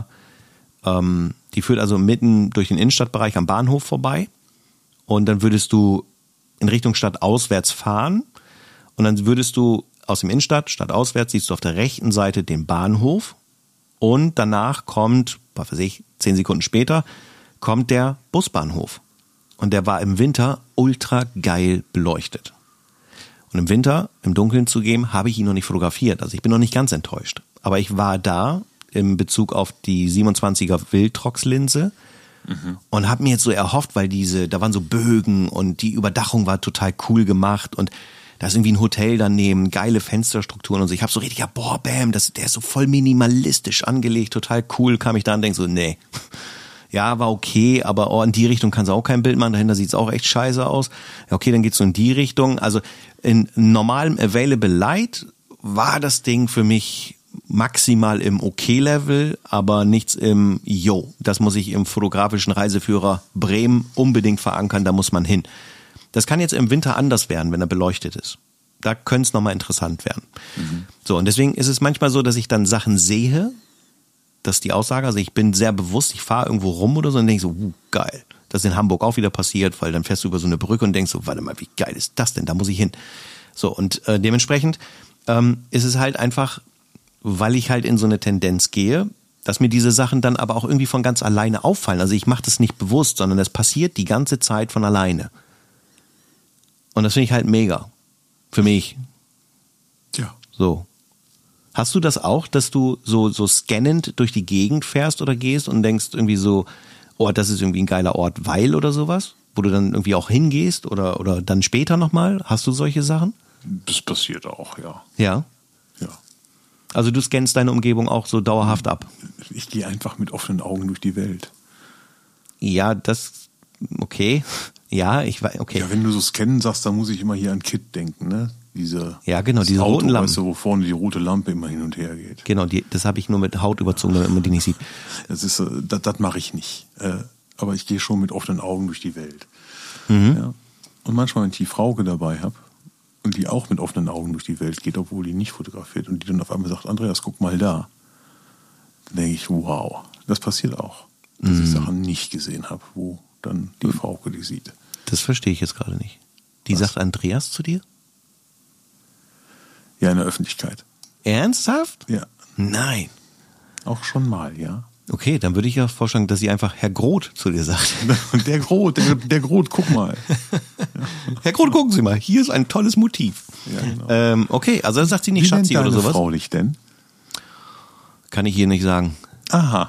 also mitten durch den Innenstadtbereich am Bahnhof vorbei. Und dann würdest du in Richtung Stadt auswärts fahren. Und dann würdest du aus dem Innenstadt, stadtauswärts, siehst du auf der rechten Seite den Bahnhof. Und danach kommt, was weiß ich, 10 Sekunden später, kommt der Busbahnhof. Und der war im Winter ultra geil beleuchtet. Und im Winter, im Dunkeln zu gehen, habe ich ihn noch nicht fotografiert. Also ich bin noch nicht ganz enttäuscht. Aber ich war da in Bezug auf die 27er Wildtrox-Linse und habe mir jetzt so erhofft, weil da waren so Bögen und die Überdachung war total cool gemacht und da ist irgendwie ein Hotel daneben, geile Fensterstrukturen und so. Ich habe so richtig, der ist so voll minimalistisch angelegt, total cool, kam ich da und denk so, nee. Ja, war okay, aber in die Richtung kannst du auch kein Bild machen, dahinter sieht's auch echt scheiße aus. Ja, okay, dann geht's so in die Richtung. Also in normalem Available Light war das Ding für mich maximal im Okay-Level, aber nichts im das muss ich im fotografischen Reiseführer Bremen unbedingt verankern, da muss man hin. Das kann jetzt im Winter anders werden, wenn er beleuchtet ist. Da könnte es nochmal interessant werden. So, und deswegen ist es manchmal so, dass ich dann Sachen sehe, das ist die Aussage, also ich bin sehr bewusst, ich fahre irgendwo rum oder so und denke so, geil. Das ist in Hamburg auch wieder passiert, weil dann fährst du über so eine Brücke und denkst so, warte mal, wie geil ist das denn, da muss ich hin. So, und dementsprechend ist es halt einfach, weil ich halt in so eine Tendenz gehe, dass mir diese Sachen dann aber auch irgendwie von ganz alleine auffallen. Also ich mache das nicht bewusst, sondern es passiert die ganze Zeit von alleine. Und das finde ich halt mega. Für mich. Ja. So. Hast du das auch, dass du so scannend durch die Gegend fährst oder gehst und denkst irgendwie so, oh, das ist irgendwie ein geiler Ort, weil oder sowas? wo du dann irgendwie auch hingehst oder dann später nochmal? Hast du solche Sachen? Das passiert auch, ja. Ja. Ja. Also du scannst deine Umgebung auch so dauerhaft ab? Ich gehe einfach mit offenen Augen durch die Welt. Ja, okay. Ja, okay. Ja, wenn du so scannen sagst, dann muss ich immer hier an KITT denken, ne? Diese diese Auto, roten Lampen. weißt du, wo vorne die rote Lampe immer hin und her geht. Genau, das habe ich nur mit Haut überzogen, damit man die nicht sieht. Das mache ich nicht. Aber ich gehe schon mit offenen Augen durch die Welt. Mhm. Ja. Und manchmal, wenn ich die Frauke dabei habe und die auch mit offenen Augen durch die Welt geht, obwohl die nicht fotografiert und die dann auf einmal sagt, Andreas, guck mal da. Dann denke ich, wow, das passiert auch. Dass ich Sachen nicht gesehen habe, wo dann die Frauke die sieht. Das verstehe ich jetzt gerade nicht. Die sagt Andreas zu dir? Ja, in der Öffentlichkeit. Ernsthaft? Ja. Nein. Auch schon mal, ja. Okay, dann würde ich ja vorschlagen, dass sie einfach Herr Groth zu dir sagt. Der Groth, guck mal. Herr Groth, gucken Sie mal, hier ist ein tolles Motiv. Ja, genau. Okay, also dann sagt sie nicht Wie Schatzi nennt oder deine sowas. Frau dich denn? Kann ich hier nicht sagen. Aha.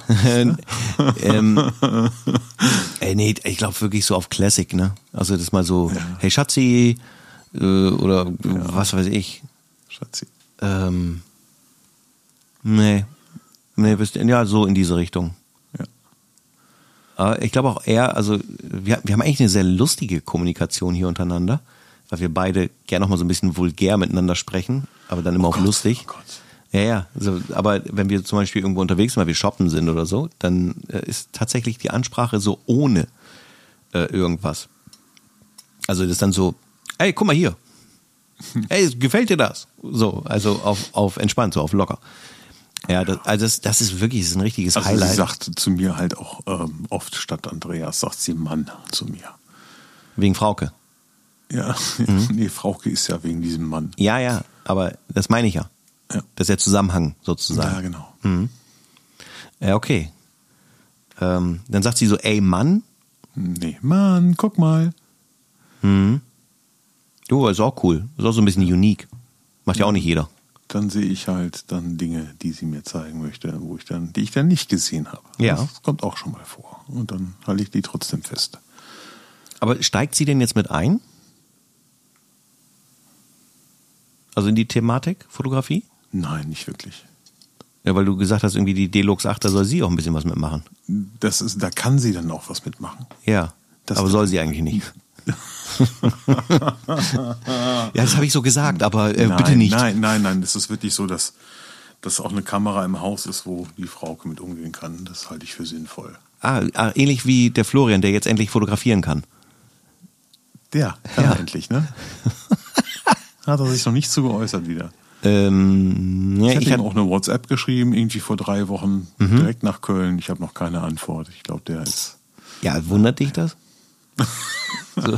Nee, ich glaube wirklich so auf Classic, ne? Also das ist mal so, hey Schatzi, oder was weiß ich. Schatzi. Nee, ja, so in diese Richtung. Ja. Aber ich glaube auch eher, also wir haben eigentlich eine sehr lustige Kommunikation hier untereinander, weil wir beide gerne noch mal so ein bisschen vulgär miteinander sprechen, aber dann immer auch lustig. Oh Gott. Ja, also, aber wenn wir zum Beispiel irgendwo unterwegs sind, weil wir shoppen sind oder so, dann ist tatsächlich die Ansprache so ohne irgendwas. Also das ist dann so, ey, guck mal hier. Ey, gefällt dir das? So, also auf entspannt, so auf locker. Ja, das ist wirklich, das ist ein richtiges Highlight. Sie sagt zu mir halt auch oft statt Andreas, sagt sie Mann zu mir. Wegen Frauke. Ja, nee, Frauke ist ja wegen diesem Mann. Ja, aber das meine ich ja. Ja. Das ist der Zusammenhang sozusagen. Ja, genau. Mhm. Ja, okay. Dann sagt sie so, ey Mann. Nee, Mann, guck mal. Mhm. Jo, ist auch cool. Ist auch so ein bisschen unique. Macht ja auch nicht jeder. Dann sehe ich halt dann Dinge, die sie mir zeigen möchte, die ich dann nicht gesehen habe. Ja. Das kommt auch schon mal vor. Und dann halte ich die trotzdem fest. Aber steigt sie denn jetzt mit ein? Also in die Thematik Fotografie? Nein, nicht wirklich. Ja, weil du gesagt hast, irgendwie die Deluxe 8, da soll sie auch ein bisschen was mitmachen. Da kann sie dann auch was mitmachen. Ja, aber soll sie eigentlich nicht. Ja, das habe ich so gesagt, aber bitte nicht. Nein, das ist wirklich so, dass auch eine Kamera im Haus ist, wo die Frauke mit umgehen kann. Das halte ich für sinnvoll. Ähnlich wie der Florian, der jetzt endlich fotografieren kann. Der kann er endlich, ne? Hat er sich noch nicht zu geäußert wieder. Ich hatte ihm auch eine WhatsApp geschrieben, irgendwie vor 3 Wochen, direkt nach Köln. Ich habe noch keine Antwort. Ich glaube, der ist... Ja, wundert dich das? So.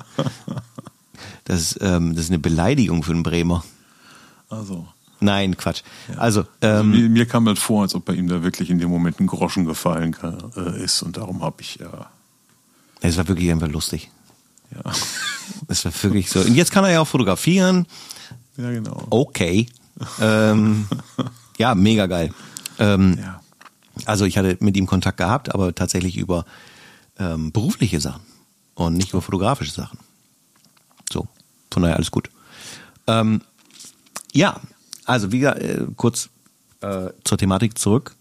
Das ist eine Beleidigung für einen Bremer. Also. Nein, Quatsch. Ja. Also mir kam das vor, als ob bei ihm da wirklich in dem Moment ein Groschen gefallen ist. Und darum habe ich... Es war wirklich einfach lustig. Ja. Es war wirklich so. Und jetzt kann er ja auch fotografieren. Ja, genau. Okay. Ja, mega geil. Ja. Also ich hatte mit ihm Kontakt gehabt, aber tatsächlich über berufliche Sachen und nicht über fotografische Sachen. So, von daher alles gut. Ja, also wie gesagt, kurz zur Thematik zurück.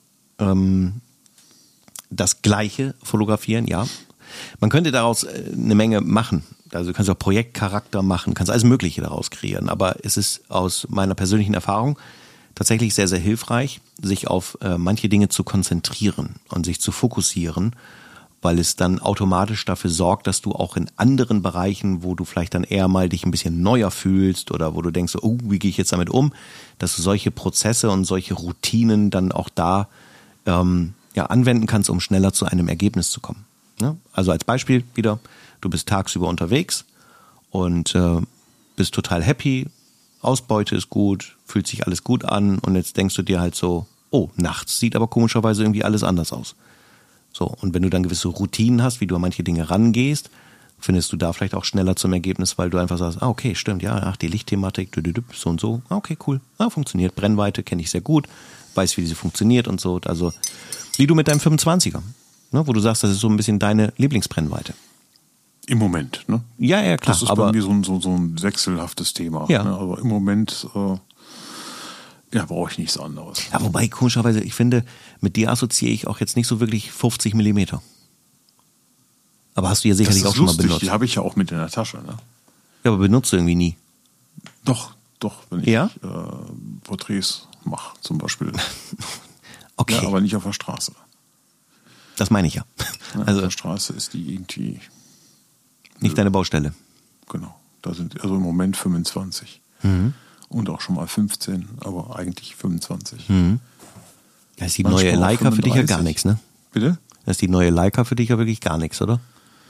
Das gleiche Fotografieren, ja. Man könnte daraus eine Menge machen. Also du kannst auch Projektcharakter machen, kannst alles Mögliche daraus kreieren. Aber es ist aus meiner persönlichen Erfahrung tatsächlich sehr, sehr hilfreich, sich auf manche Dinge zu konzentrieren und sich zu fokussieren, weil es dann automatisch dafür sorgt, dass du auch in anderen Bereichen, wo du vielleicht dann eher mal dich ein bisschen neuer fühlst oder wo du denkst, oh, wie gehe ich jetzt damit um, dass du solche Prozesse und solche Routinen dann auch da anwenden kannst, um schneller zu einem Ergebnis zu kommen. Ja? Also als Beispiel wieder, du bist tagsüber unterwegs und bist total happy, Ausbeute ist gut, fühlt sich alles gut an und jetzt denkst du dir halt so, oh, nachts sieht aber komischerweise irgendwie alles anders aus. So, und wenn du dann gewisse Routinen hast, wie du an manche Dinge rangehst, findest du da vielleicht auch schneller zum Ergebnis, weil du einfach sagst, okay, stimmt, ja, die Lichtthematik, so und so, okay, cool, funktioniert, Brennweite kenne ich sehr gut, weiß, wie sie funktioniert und so, also wie du mit deinem 25er, ne, wo du sagst, das ist so ein bisschen deine Lieblingsbrennweite. Im Moment, ne? Ja, klar. Das ist bei mir so ein wechselhaftes Thema. Ja. Ne? Aber im Moment brauche ich nichts anderes. Ja, wobei, komischerweise, ich finde, mit dir assoziiere ich auch jetzt nicht so wirklich 50 Millimeter. Aber hast du ja sicherlich auch schon mal benutzt. Die habe ich ja auch mit in der Tasche. Ne? Ja, aber benutzt du irgendwie nie. Doch, wenn ich Porträts mache zum Beispiel. Okay. Ja, aber nicht auf der Straße. Das meine ich ja. Also auf der Straße ist die irgendwie... Nicht deine Baustelle. Genau. Da sind also im Moment 25. Mhm. Und auch schon mal 15, aber eigentlich 25. Mhm. Das ist die neue Leica für dich ja gar nichts, ne? Bitte? Das ist die neue Leica für dich ja wirklich gar nichts, oder?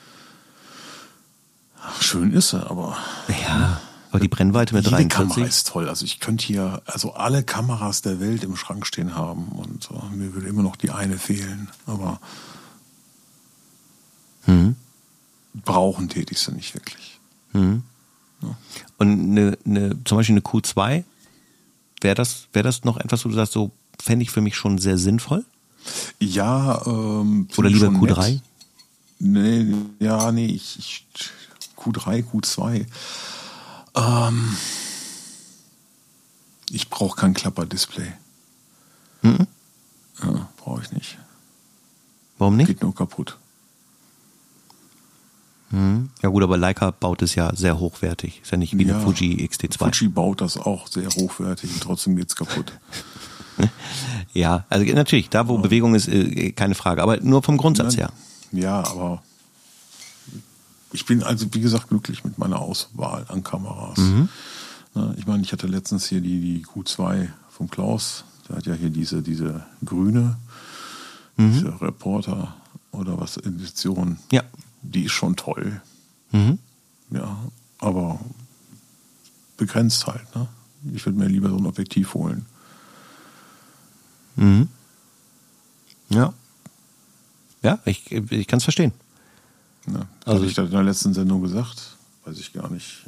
Ach, schön ist sie, aber... Ja, aber die Brennweite mit 43... Die Kamera ist toll. Also ich könnte hier alle Kameras der Welt im Schrank stehen haben und mir würde immer noch die eine fehlen. Aber brauchen täte ich sie nicht wirklich. Mhm. Ja. Und zum Beispiel eine Q2, wäre das noch etwas, wo du sagst, so fände ich für mich schon sehr sinnvoll? Ja, oder lieber Q3? Nett. Ich Q3, Q2. Ich brauche kein Klapperdisplay. Mhm. Ja, brauche ich nicht. Warum nicht? Geht nur kaputt. Ja gut, aber Leica baut es ja sehr hochwertig. Ist ja nicht wie eine Fuji X-T2. Fuji baut das auch sehr hochwertig und trotzdem geht's kaputt. Ja, also natürlich, da wo Bewegung ist, keine Frage. Aber nur vom Grundsatz her. Ja, aber ich bin also, wie gesagt, glücklich mit meiner Auswahl an Kameras. Ich meine, ich hatte letztens hier die Q2 vom Klaus. Der hat ja hier diese grüne, diese Reporter oder was, Edition. Ja. Die ist schon toll. Ja, aber begrenzt halt. Ne? Ich würde mir lieber so ein Objektiv holen. Ja. Ja, ich kann es verstehen. Ja, hatte ich das in der letzten Sendung gesagt? Weiß ich gar nicht.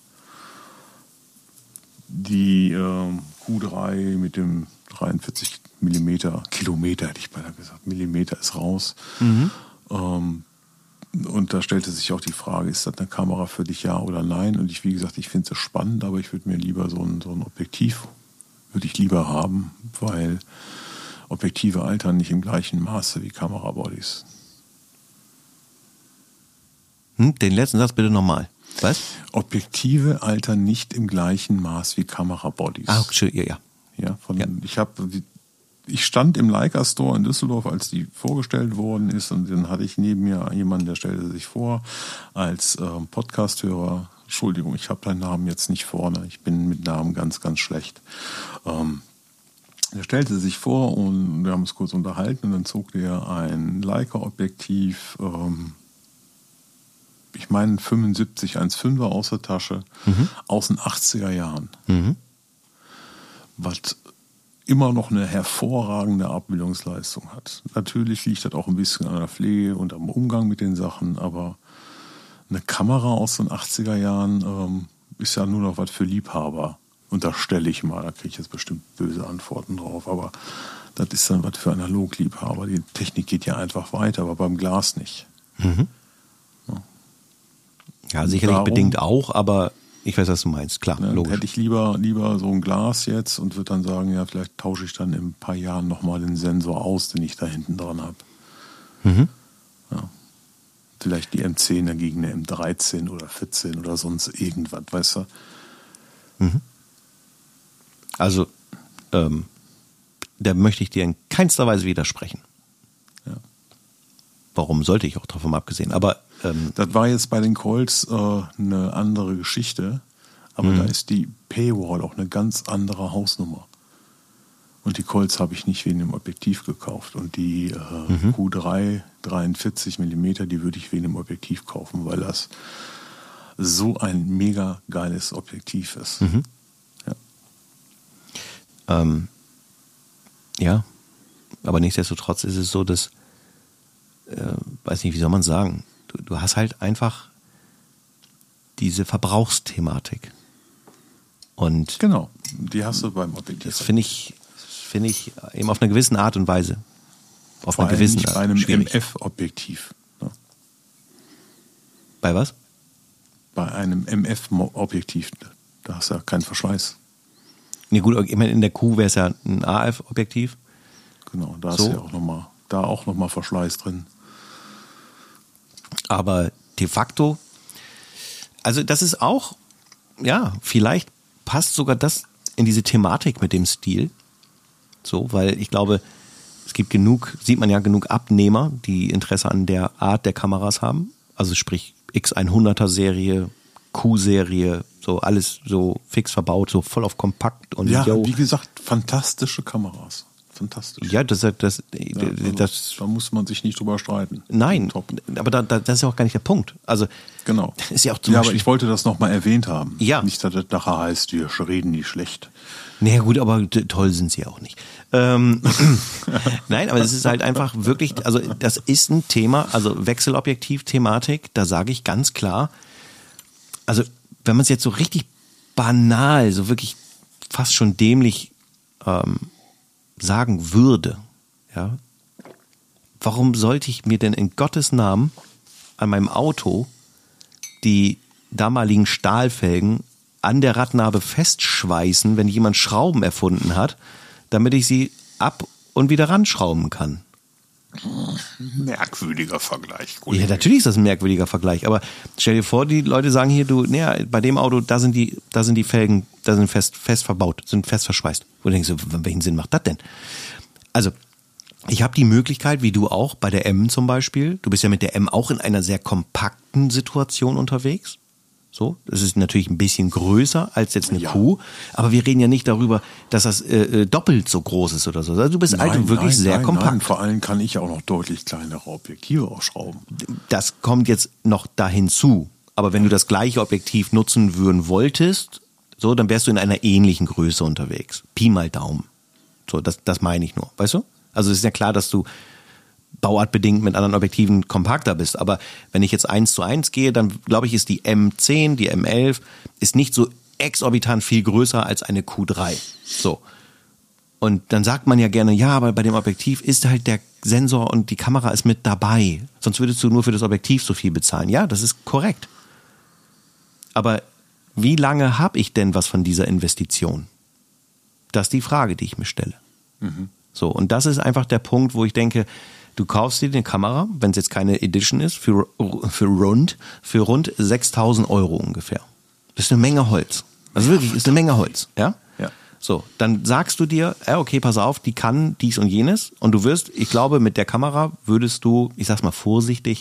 Die Q3 mit dem 43 Millimeter, Kilometer hätte ich beinahe gesagt, Millimeter ist raus. Und da stellte sich auch die Frage, ist das eine Kamera für dich, ja oder nein? Und ich, wie gesagt, ich finde es spannend, aber ich würde mir lieber so ein Objektiv, würde ich lieber haben, weil Objektive altern nicht im gleichen Maße wie Kamerabodies. Den letzten Satz bitte nochmal. Was? Objektive altern nicht im gleichen Maß wie Kamerabodies. Ah, schön, ja. Ich stand im Leica Store in Düsseldorf, als die vorgestellt worden ist, und dann hatte ich neben mir jemanden, der stellte sich vor als Podcast-Hörer. Entschuldigung, ich habe deinen Namen jetzt nicht vorne. Ich bin mit Namen ganz, ganz schlecht. Er stellte sich vor und wir haben uns kurz unterhalten und dann zog der ein Leica-Objektiv, ich meine 75 1,5er aus der Tasche, aus den 80er Jahren. Was immer noch eine hervorragende Abbildungsleistung hat. Natürlich liegt das auch ein bisschen an der Pflege und am Umgang mit den Sachen, aber eine Kamera aus den 80er Jahren ist ja nur noch was für Liebhaber. Unterstelle ich mal, da kriege ich jetzt bestimmt böse Antworten drauf, aber das ist dann was für Analogliebhaber. Die Technik geht ja einfach weiter, aber beim Glas nicht. Ja, sicherlich bedingt auch, aber ich weiß, was du meinst, klar, logisch. Hätte ich lieber so ein Glas jetzt und würde dann sagen, ja, vielleicht tausche ich dann in ein paar Jahren nochmal den Sensor aus, den ich da hinten dran habe. Ja. Vielleicht die M10 dagegen eine M13 oder 14 oder sonst irgendwas, weißt du? Also, da möchte ich dir in keinster Weise widersprechen. Ja. Warum sollte ich auch davon abgesehen? Aber das war jetzt bei den Colts eine andere Geschichte, aber da ist die Paywall auch eine ganz andere Hausnummer. Und die Colts habe ich nicht wegen dem Objektiv gekauft. Und die Q3 43 mm, die würde ich wegen dem Objektiv kaufen, weil das so ein mega geiles Objektiv ist. Ja, aber nichtsdestotrotz ist es so, dass, weiß nicht, wie soll man sagen, du hast halt einfach diese Verbrauchsthematik. Und genau, die hast du beim Objektiv. Das finde ich eben auf einer gewissen Art und Weise. Auf Vor einer gewissen Art. Bei einem MF-Objektiv. Ne? Bei was? Bei einem MF-Objektiv, da hast du ja keinen Verschleiß. Nee, gut, ich meine, in der Q wäre es ja ein AF-Objektiv. Genau, da ist ja auch nochmal Verschleiß drin. Aber de facto, also das ist auch, ja, vielleicht passt sogar das in diese Thematik mit dem Stil. So, weil ich glaube, es gibt sieht man ja genug Abnehmer, die Interesse an der Art der Kameras haben. Also sprich X100er Serie, Q-Serie, so alles so fix verbaut, so voll auf kompakt und ja, wie gesagt, fantastische Kameras. Fantastisch. Ja, das da muss man sich nicht drüber streiten. Nein, Top. aber das ist ja auch gar nicht der Punkt. Also genau. Ist ja auch aber ich wollte das nochmal erwähnt haben. Ja. Nicht, dass das nachher heißt, wir reden nicht schlecht. Naja gut, aber toll sind sie auch nicht. Nein, aber es ist halt einfach wirklich, also das ist ein Thema, also Wechselobjektiv-Thematik, da sage ich ganz klar, also wenn man es jetzt so richtig banal, so wirklich fast schon dämlich sagen würde, ja, warum sollte ich mir denn in Gottes Namen an meinem Auto die damaligen Stahlfelgen an der Radnabe festschweißen, wenn jemand Schrauben erfunden hat, damit ich sie ab und wieder ranschrauben kann? Merkwürdiger Vergleich. Ja, natürlich ist das ein merkwürdiger Vergleich, aber stell dir vor, die Leute sagen hier, bei dem Auto, da sind die Felgen, da sind fest verbaut, sind fest verschweißt. Wo du denkst, welchen Sinn macht das denn? Also, ich habe die Möglichkeit, wie du auch, bei der M zum Beispiel, du bist ja mit der M auch in einer sehr kompakten Situation unterwegs. So, das ist natürlich ein bisschen größer als jetzt eine Q, aber wir reden ja nicht darüber, dass das doppelt so groß ist oder so. Also du bist wirklich sehr kompakt. Nein, vor allem kann ich auch noch deutlich kleinere Objektive ausschrauben. Das kommt jetzt noch da hinzu. Aber wenn du das gleiche Objektiv nutzen würden wolltest, so, dann wärst du in einer ähnlichen Größe unterwegs. Pi mal Daumen. So, das meine ich nur. Weißt du? Also es ist ja klar, dass du bauartbedingt mit anderen Objektiven kompakter bist. Aber wenn ich jetzt 1:1 gehe, dann glaube ich, ist die M10, die M11, ist nicht so exorbitant viel größer als eine Q3. So. Und dann sagt man ja gerne, ja, aber bei dem Objektiv ist halt der Sensor und die Kamera ist mit dabei. Sonst würdest du nur für das Objektiv so viel bezahlen. Ja, das ist korrekt. Aber wie lange habe ich denn was von dieser Investition? Das ist die Frage, die ich mir stelle. Mhm. So, und das ist einfach der Punkt, wo ich denke, du kaufst dir eine Kamera, wenn es jetzt keine Edition ist, für rund 6.000 Euro ungefähr. Das ist eine Menge Holz. Also wirklich, ist eine Menge Holz, ja? Ja. So, dann sagst du dir, ja, okay, pass auf, die kann dies und jenes und du wirst, ich glaube, mit der Kamera würdest du, ich sag's mal vorsichtig,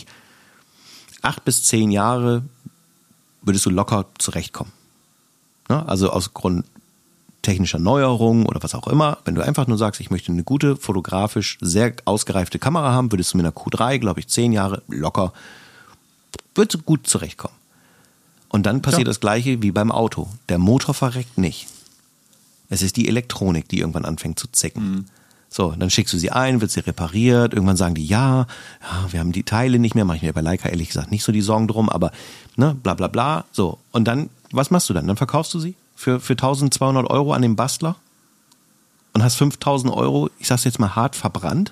8 bis 10 Jahre würdest du locker zurechtkommen. Ne? Also aus Grund technischer Neuerungen oder was auch immer, wenn du einfach nur sagst, ich möchte eine gute, fotografisch sehr ausgereifte Kamera haben, würdest du mit einer Q3, glaube ich, 10 Jahre locker, würdest du gut zurechtkommen. Und dann passiert das Gleiche wie beim Auto. Der Motor verreckt nicht. Es ist die Elektronik, die irgendwann anfängt zu zicken. Mhm. So, dann schickst du sie ein, wird sie repariert, irgendwann sagen die, ja, wir haben die Teile nicht mehr, mache ich mir bei Leica ehrlich gesagt nicht so die Sorgen drum, aber ne, bla bla bla, so. Und dann, was machst du dann? Dann verkaufst du sie für 1.200 Euro an den Bastler und hast 5.000 Euro, ich sag's jetzt mal hart, verbrannt.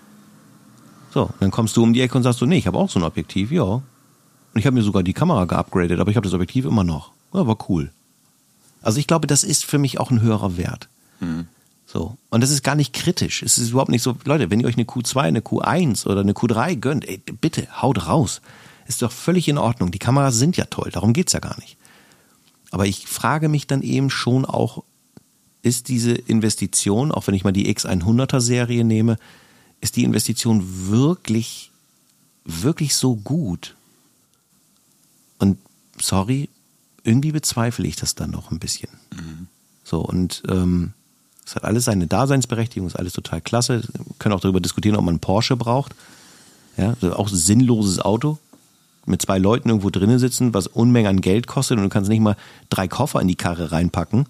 So, dann kommst du um die Ecke und sagst du, nee, ich habe auch so ein Objektiv, ja. Und ich habe mir sogar die Kamera geupgradet, aber ich habe das Objektiv immer noch. Ja, war cool. Also ich glaube, das ist für mich auch ein höherer Wert. Mhm. So. Und das ist gar nicht kritisch. Es ist überhaupt nicht so, Leute, wenn ihr euch eine Q2, eine Q1 oder eine Q3 gönnt, ey, bitte, haut raus. Ist doch völlig in Ordnung. Die Kameras sind ja toll, darum geht's ja gar nicht. Aber ich frage mich dann eben schon auch, ist diese Investition, auch wenn ich mal die X100er Serie nehme, ist die Investition wirklich, wirklich so gut? Und sorry, irgendwie bezweifle ich das dann noch ein bisschen. Mhm. So, und es hat alles seine Daseinsberechtigung, ist alles total klasse. Wir können auch darüber diskutieren, ob man einen Porsche braucht. Ja, also auch ein sinnloses Auto. Mit 2 Leuten irgendwo drinnen sitzen, was Unmengen an Geld kostet und du kannst nicht mal 3 Koffer in die Karre reinpacken.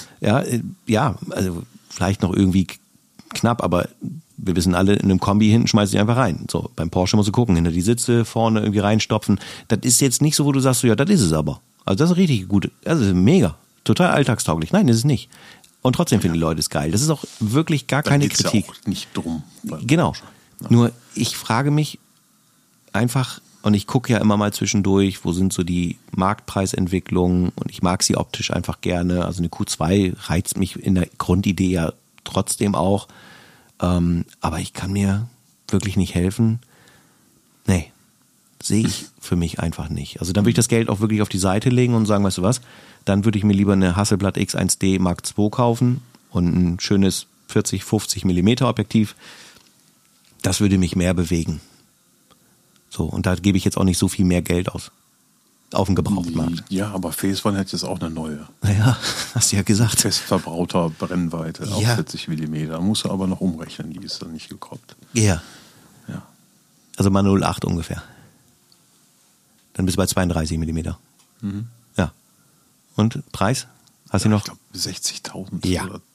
Ja, also vielleicht noch irgendwie knapp, aber wir wissen alle, in einem Kombi hinten schmeißt du einfach rein. So, beim Porsche musst du gucken, hinter die Sitze, vorne irgendwie reinstopfen. Das ist jetzt nicht so, wo du sagst, so, ja, das ist es aber. Also das ist richtig gut, das ist mega, total alltagstauglich. Nein, das ist nicht. Und trotzdem finden die Leute es geil. Das ist auch wirklich gar keine Kritik. Ja auch nicht drum. Genau. Ja. Nur ich frage mich einfach, Und ich gucke ja immer mal zwischendurch, wo sind so die Marktpreisentwicklungen und ich mag sie optisch einfach gerne. Also eine Q2 reizt mich in der Grundidee ja trotzdem auch. Aber ich kann mir wirklich nicht helfen. Nee, sehe ich für mich einfach nicht. Also dann würde ich das Geld auch wirklich auf die Seite legen und sagen, weißt du was, dann würde ich mir lieber eine Hasselblad X1D Mark II kaufen und ein schönes 40-50 mm Objektiv. Das würde mich mehr bewegen. So, und da gebe ich jetzt auch nicht so viel mehr Geld aus. Auf dem Gebrauchtmarkt. Ja, aber Phase One hat jetzt auch eine neue. Naja, hast du ja gesagt. Festverbrauter Brennweite auf Ja. 40 mm. Da musst du aber noch umrechnen, die ist dann nicht gekroppt. Ja. Ja. Also mal 0,8 ungefähr. Dann bist du bei 32 mm. Ja. Und Preis? Hast du noch? Ich glaube 60.000 Ja. oder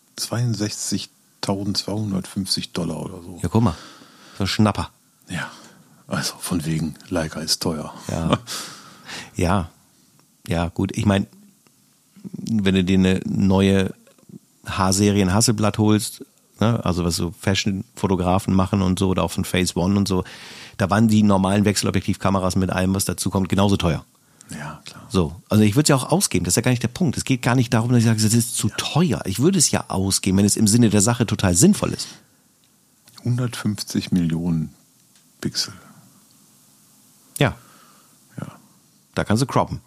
62.250 $ oder so. Ja, guck mal. So ein Schnapper. Ja, also von wegen, Leica ist teuer. Ja. Ja, gut. Ich meine, wenn du dir eine neue H-Serien Hasselblad holst, ne, also was so Fashion-Fotografen machen und so, oder auch von Phase One und so, da waren die normalen Wechselobjektivkameras mit allem, was dazu kommt, genauso teuer. Ja, klar. So, also ich würde es ja auch ausgeben, das ist ja gar nicht der Punkt. Es geht gar nicht darum, dass ich sage, das ist zu teuer. Ich würde es ja ausgeben, wenn es im Sinne der Sache total sinnvoll ist. 150 Millionen Pixel. Ja, Ja. da kannst du croppen.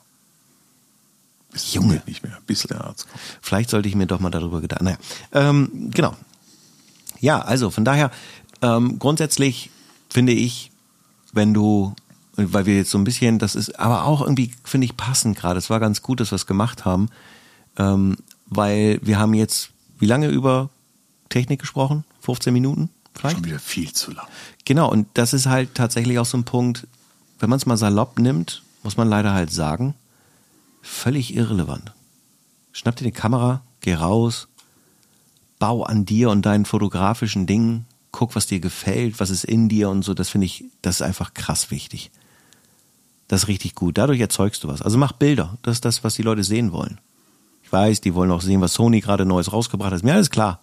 Bis Junge. geht nicht mehr, bis der Arzt kommt. Vielleicht sollte ich mir doch mal darüber Gedanken. Naja, genau. Ja, also von daher, grundsätzlich finde ich, wenn du, weil wir jetzt so ein bisschen, das ist aber auch irgendwie, finde ich, passend gerade. Es war ganz gut, dass wir es gemacht haben, weil wir haben jetzt, wie lange über Technik gesprochen? 15 Minuten vielleicht? Schon wieder viel zu lang. Genau, und das ist halt tatsächlich auch so ein Punkt, wenn man es mal salopp nimmt, muss man leider halt sagen, völlig irrelevant. Schnapp dir die Kamera, geh raus, bau an dir und deinen fotografischen Dingen, guck, was dir gefällt, was ist in dir und so, das finde ich, das ist einfach krass wichtig. Das ist richtig gut, dadurch erzeugst du was. Also mach Bilder, das ist das, was die Leute sehen wollen. Ich weiß, die wollen auch sehen, was Sony gerade Neues rausgebracht hat, ist mir alles klar.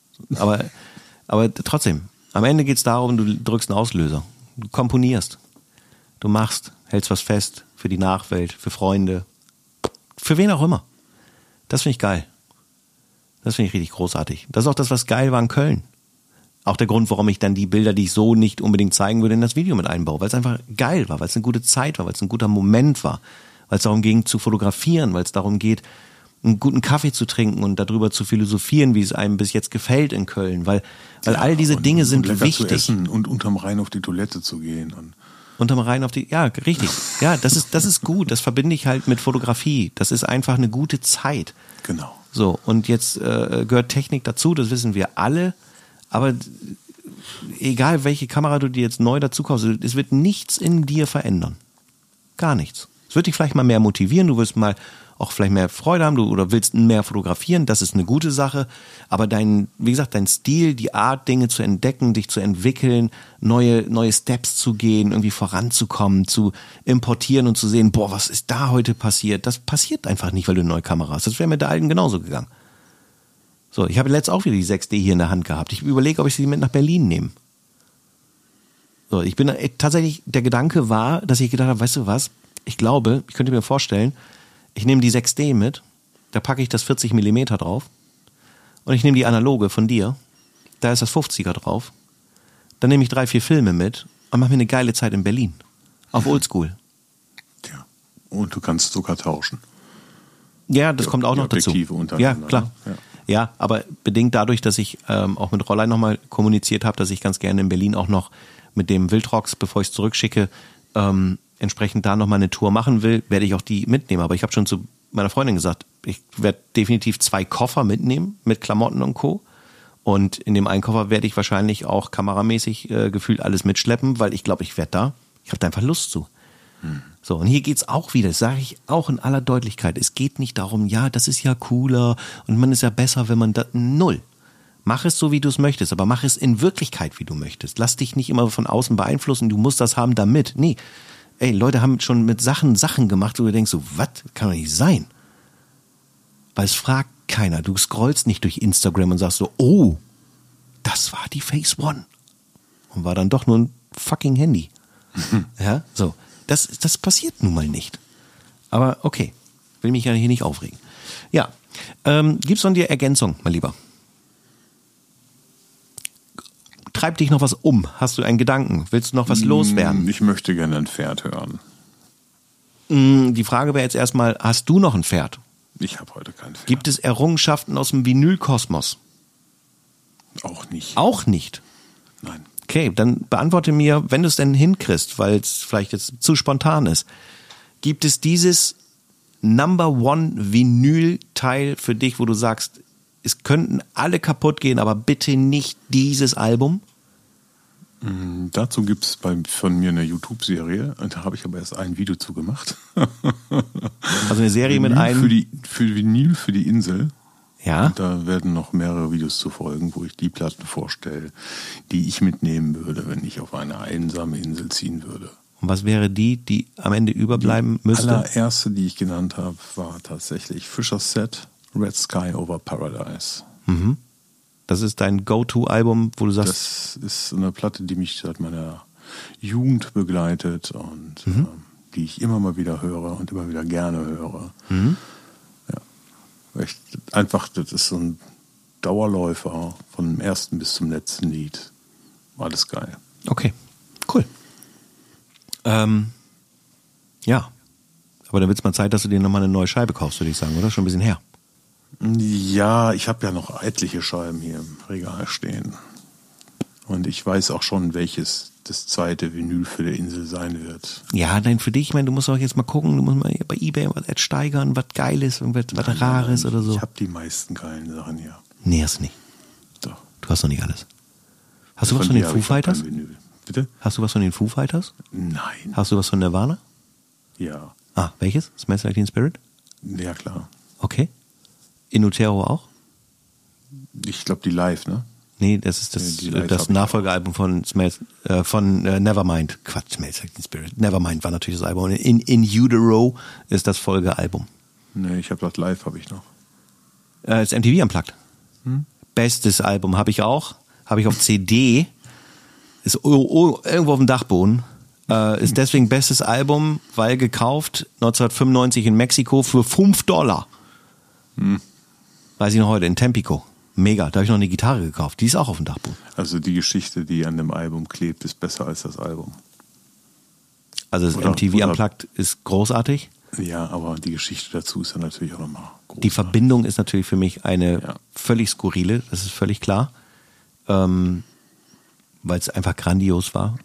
Aber trotzdem, am Ende geht es darum, du drückst einen Auslöser, du komponierst, du machst, hältst was fest für die Nachwelt, für Freunde, für wen auch immer. Das finde ich geil. Das finde ich richtig großartig. Das ist auch das, was geil war in Köln. Auch der Grund, warum ich dann die Bilder, die ich so nicht unbedingt zeigen würde, in das Video mit einbaue. Weil es einfach geil war, weil es eine gute Zeit war, weil es ein guter Moment war. Weil es darum ging zu fotografieren, weil es darum geht, einen guten Kaffee zu trinken und darüber zu philosophieren, wie es einem bis jetzt gefällt in Köln. Weil all diese Dinge sind lecker wichtig. zu essen und unterm Rhein auf die Toilette zu gehen. Und Unterm Rhein auf die, ja, richtig. Ja, das ist gut. Das verbinde ich halt mit Fotografie. Das ist einfach eine gute Zeit. genau. So, und jetzt gehört Technik dazu, das wissen wir alle. Aber egal, welche Kamera du dir jetzt neu dazu kaufst, es wird nichts in dir verändern. Gar nichts. Es wird dich vielleicht mal mehr motivieren, du wirst mal auch vielleicht mehr Freude haben, oder willst mehr fotografieren, das ist eine gute Sache. Aber dein Stil, die Art, Dinge zu entdecken, dich zu entwickeln, neue Steps zu gehen, irgendwie voranzukommen, zu importieren und zu sehen, boah, was ist da heute passiert? Das passiert einfach nicht, weil du eine neue Kamera hast. Das wäre mit der alten genauso gegangen. So, ich habe letztens auch wieder die 6D hier in der Hand gehabt. Ich überlege, ob ich sie mit nach Berlin nehme. So, ich bin tatsächlich, der Gedanke war, dass ich gedacht habe, weißt du was, ich glaube, ich könnte mir vorstellen, ich nehme die 6D mit, da packe ich das 40 mm drauf und ich nehme die analoge von dir, da ist das 50er drauf, dann nehme ich 3-4 Filme mit und mache mir eine geile Zeit in Berlin. Auf Oldschool. Ja. Und du kannst sogar tauschen. Ja, das kommt auch die noch dazu. Objektive untereinander, Ja, klar. ne? Ja, aber bedingt dadurch, dass ich auch mit Rollein nochmal kommuniziert habe, dass ich ganz gerne in Berlin auch noch mit dem Wildrocks, bevor ich es zurückschicke, entsprechend da nochmal eine Tour machen will, werde ich auch die mitnehmen. Aber ich habe schon zu meiner Freundin gesagt, ich werde definitiv 2 Koffer mitnehmen mit Klamotten und Co. Und in dem einen Koffer werde ich wahrscheinlich auch kameramäßig gefühlt alles mitschleppen, weil ich glaube, ich werde da. Ich habe da einfach Lust zu. So, und hier geht's auch wieder, das sage ich auch in aller Deutlichkeit, es geht nicht darum, ja, das ist ja cooler und man ist ja besser, wenn man das, null. Mach es so, wie du es möchtest, aber mach es in Wirklichkeit, wie du möchtest. Lass dich nicht immer von außen beeinflussen, du musst das haben damit. Nee, ey, Leute haben schon mit Sachen gemacht, wo du denkst so, was, kann doch nicht sein. Weil es fragt keiner, du scrollst nicht durch Instagram und sagst so, oh, das war die Phase One. Und war dann doch nur ein fucking Handy. Ja, so. das passiert nun mal nicht. Aber okay, will mich ja hier nicht aufregen. Ja, gibt's von dir Ergänzung, mein Lieber? Treibt dich noch was um? Hast du einen Gedanken? Willst du noch was loswerden? Ich möchte gerne ein Pferd hören. Die Frage wäre jetzt erstmal, hast du noch ein Pferd? Ich habe heute kein Pferd. Gibt es Errungenschaften aus dem Vinylkosmos? Auch nicht. Auch nicht? Nein. Okay, dann beantworte mir, wenn du es denn hinkriegst, weil es vielleicht jetzt zu spontan ist. Gibt es dieses Number One Vinyl-Teil für dich, wo du sagst, es könnten alle kaputt gehen, aber bitte nicht dieses Album? Dazu gibt es von mir eine YouTube-Serie, und da habe ich aber erst ein Video zu gemacht. Also eine Serie mit einem... Für Vinyl, für die Insel. Ja. Und da werden noch mehrere Videos zu folgen, wo ich die Platten vorstelle, die ich mitnehmen würde, wenn ich auf eine einsame Insel ziehen würde. Und was wäre die am Ende überbleiben müsste? Die allererste, die ich genannt habe, war tatsächlich Fischer's Set, Red Sky over Paradise. Mhm. Das ist dein Go-To-Album, wo du sagst... Das ist eine Platte, die mich seit meiner Jugend begleitet und die ich immer mal wieder höre und immer wieder gerne höre. Mhm. Ja. Einfach, das ist so ein Dauerläufer von dem ersten bis zum letzten Lied. Alles geil. Okay, cool. Ja, aber dann wird es mal Zeit, dass du dir nochmal eine neue Scheibe kaufst, würde ich sagen, oder? Schon ein bisschen her. Ja, ich habe ja noch etliche Scheiben hier im Regal stehen. Und ich weiß auch schon, welches das zweite Vinyl für die Insel sein wird. Ja, nein, für dich, ich meine, du musst auch jetzt mal gucken, du musst mal bei eBay was steigern, was Geiles, was Rares oder so. Ich habe die meisten geilen Sachen hier. Nee, hast du nicht. Doch. Du hast noch nicht alles. Hast du was von den Foo Fighters? Bitte? Hast du was von den Foo Fighters? Nein. Hast du was von Nirvana? Ja. Ah, welches? Smells Like Teen Spirit? Ja, klar. Okay. In Utero auch? Ich glaube, die Live, ne? Nee, das ist das Nachfolgealbum von Nevermind. Quatsch, Smells Like Teen Spirit. Nevermind war natürlich das Album. In Utero ist das Folgealbum. Nee, ich habe das Live, habe ich noch. Das MTV Unplugged. Bestes Album habe ich auch. Habe ich auf CD. Ist irgendwo auf dem Dachboden. Ist deswegen bestes Album, weil gekauft 1995 in Mexiko für $5. Weiß ich noch heute, in Tampico. Mega, da habe ich noch eine Gitarre gekauft. Die ist auch auf dem Dachboden. Also die Geschichte, die an dem Album klebt, ist besser als das Album. Also das MTV Unplugged ist großartig. Ja, aber die Geschichte dazu ist ja natürlich auch nochmal großartig. Die Verbindung ist natürlich für mich eine völlig skurrile, das ist völlig klar. Weil es einfach grandios war.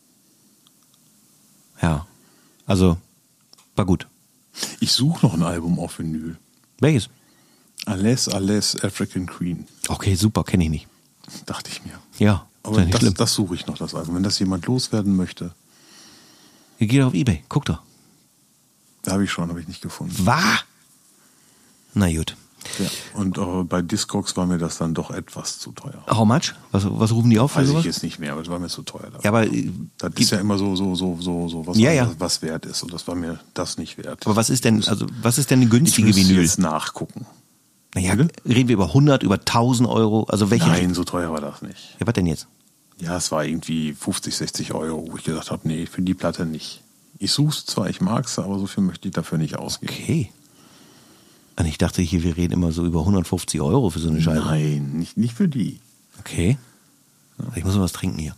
Ja, also war gut. Ich suche noch ein Album auf Vinyl. Welches? Alles African Queen. Okay, super, kenne ich nicht. Dachte ich mir. Ja, aber das suche ich noch, das Album. Wenn das jemand loswerden möchte. Ihr geht auf eBay, guck doch. Habe ich nicht gefunden. Was? Na gut. Ja, und bei Discogs war mir das dann doch etwas zu teuer. How much? Was rufen die auf für Weiß sowas? ich jetzt nicht mehr, aber es war mir zu teuer. Dafür. Ja, aber das ist ja immer so was wert ist, und das war mir das nicht wert. Aber was ist denn eine günstige Vinyl? Ich muss jetzt nachgucken. Naja, reden wir über 100, über 1000 Euro? Also welche? Nein, so teuer war das nicht. Ja, was denn jetzt? Ja, es war irgendwie 50, 60 Euro, wo ich gesagt habe, nee, für die Platte nicht. Ich such's zwar, ich mag's, aber so viel möchte ich dafür nicht ausgeben. Okay. Und ich dachte hier, wir reden immer so über 150 Euro für so eine Scheibe. Nein, nicht für die. Okay. Ich muss mal was trinken hier.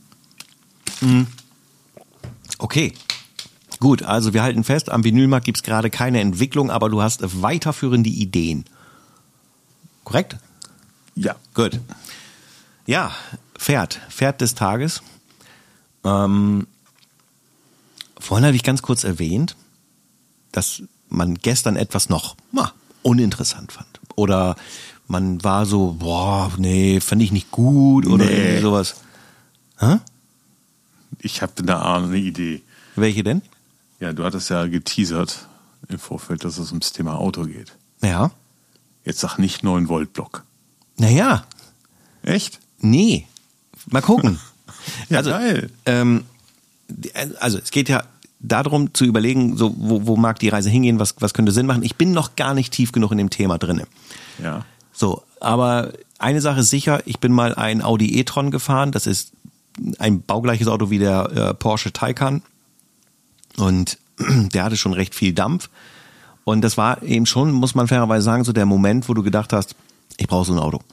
Okay. Gut, also wir halten fest, am Vinylmarkt gibt es gerade keine Entwicklung, aber du hast weiterführende Ideen. Korrekt? Ja. Gut. Ja, Pferd des Tages. Vorhin hatte ich ganz kurz erwähnt, dass man gestern etwas noch uninteressant fand. Oder man war so, fand ich nicht gut oder irgendwie sowas. Hä? Ich habe eine Idee. Welche denn? Ja, du hattest ja geteasert im Vorfeld, dass es ums Thema Auto geht. Ja. Jetzt sag nicht 9-Volt-Block. Naja. Echt? Nee. Mal gucken. Ja, also, geil. Also es geht ja darum zu überlegen, so wo mag die Reise hingehen, was könnte Sinn machen. Ich bin noch gar nicht tief genug in dem Thema drin. Ja. So, aber eine Sache ist sicher, ich bin mal ein Audi e-tron gefahren. Das ist ein baugleiches Auto wie der Porsche Taycan. Und der hatte schon recht viel Dampf. Und das war eben schon, muss man fairerweise sagen, so der Moment, wo du gedacht hast, ich brauche so ein Auto.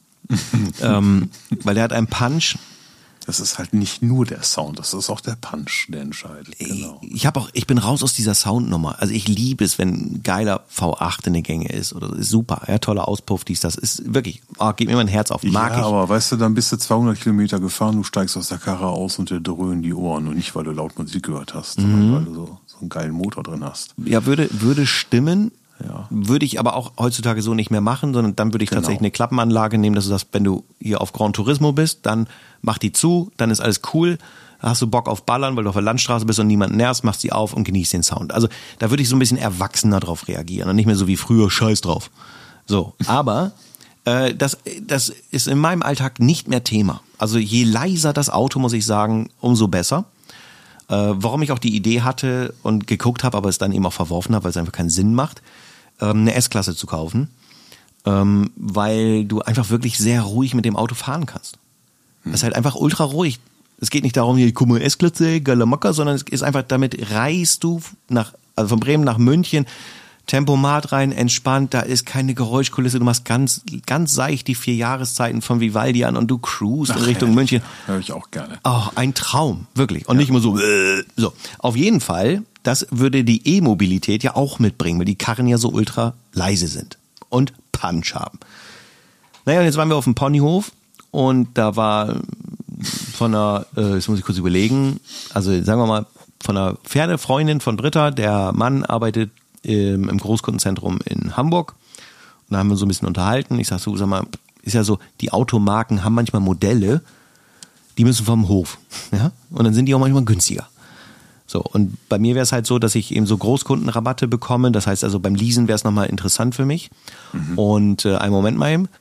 Weil der hat einen Punch. Das ist halt nicht nur der Sound, das ist auch der Punch, der entscheidet. Genau. Ich bin raus aus dieser Soundnummer. Also ich liebe es, wenn ein geiler V8 in der Gänge ist. Oder ist super, ja, toller Auspuff, das ist wirklich, geht mir mein Herz auf. Mag ich. Aber weißt du, dann bist du 200 Kilometer gefahren, du steigst aus der Karre aus und dir dröhnen die Ohren. Und nicht, weil du laut Musik gehört hast, sondern weil du so einen geilen Motor drin hast. Ja, würde stimmen. Ja. Würde ich aber auch heutzutage so nicht mehr machen, sondern dann würde ich tatsächlich eine Klappenanlage nehmen, dass du sagst, wenn du hier auf Gran Turismo bist, dann mach die zu, dann ist alles cool, hast du Bock auf Ballern, weil du auf der Landstraße bist und niemanden nervst, machst sie auf und genießt den Sound. Also da würde ich so ein bisschen erwachsener drauf reagieren und nicht mehr so wie früher, scheiß drauf. So, aber das ist in meinem Alltag nicht mehr Thema. Also je leiser das Auto, muss ich sagen, umso besser. Warum ich auch die Idee hatte und geguckt habe, aber es dann eben auch verworfen habe, weil es einfach keinen Sinn macht, eine S-Klasse zu kaufen, weil du einfach wirklich sehr ruhig mit dem Auto fahren kannst. Das ist halt einfach ultra ruhig. Es geht nicht darum, hier, guck mal, S-Klasse, geiler Mocker, sondern es ist einfach, damit reist du also von Bremen nach München, Tempomat rein, entspannt, da ist keine Geräuschkulisse, du machst ganz, ganz seicht die 4 Jahreszeiten von Vivaldi an und du cruist in Richtung München. Höre ich auch gerne. Oh, ein Traum, wirklich. Und nicht immer so. Auf jeden Fall, das würde die E-Mobilität ja auch mitbringen, weil die Karren ja so ultra leise sind und Punch haben. Naja, und jetzt waren wir auf dem Ponyhof und da war von einer, jetzt muss ich kurz überlegen, also sagen wir mal, von einer Pferdefreundin von Britta, der Mann arbeitet im Großkundenzentrum in Hamburg. Und da haben wir so ein bisschen unterhalten. Ich sag so, sag mal, ist ja so, die Automarken haben manchmal Modelle, die müssen vom Hof. Ja? Und dann sind die auch manchmal günstiger. So, und bei mir wäre es halt so, dass ich eben so Großkundenrabatte bekomme. Das heißt also, beim Leasen wäre es nochmal interessant für mich. Und einen Moment mal eben.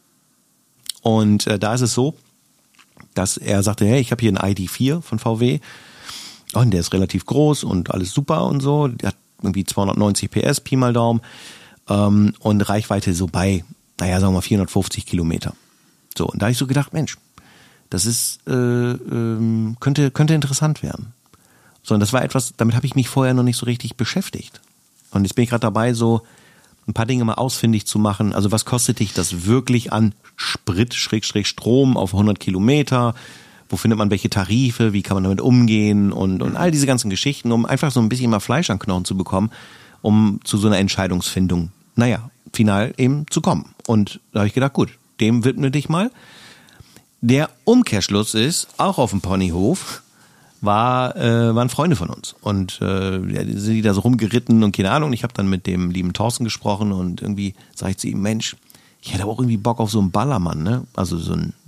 Und da ist es so, dass er sagte, hey, ich habe hier einen ID4 von VW. Und der ist relativ groß und alles super und so. Der hat irgendwie 290 PS, Pi mal Daumen, und Reichweite so bei, naja, sagen wir mal 450 Kilometer. So, und da habe ich so gedacht, Mensch, das ist, könnte interessant werden. So, und das war etwas, damit habe ich mich vorher noch nicht so richtig beschäftigt. Und jetzt bin ich gerade dabei, so ein paar Dinge mal ausfindig zu machen. Also was kostet dich das wirklich an Sprit, Strom auf 100 Kilometer? Wo findet man welche Tarife, wie kann man damit umgehen und all diese ganzen Geschichten, um einfach so ein bisschen mal Fleisch an Knochen zu bekommen, um zu so einer Entscheidungsfindung, final eben zu kommen. Und da habe ich gedacht, gut, dem widme dich mal. Der Umkehrschluss ist, auch auf dem Ponyhof waren Freunde von uns und sind die da so rumgeritten und keine Ahnung. Ich habe dann mit dem lieben Thorsten gesprochen und irgendwie sage ich zu ihm, Mensch, ich hätte aber auch irgendwie Bock auf so einen Ballermann, ne? Also so ein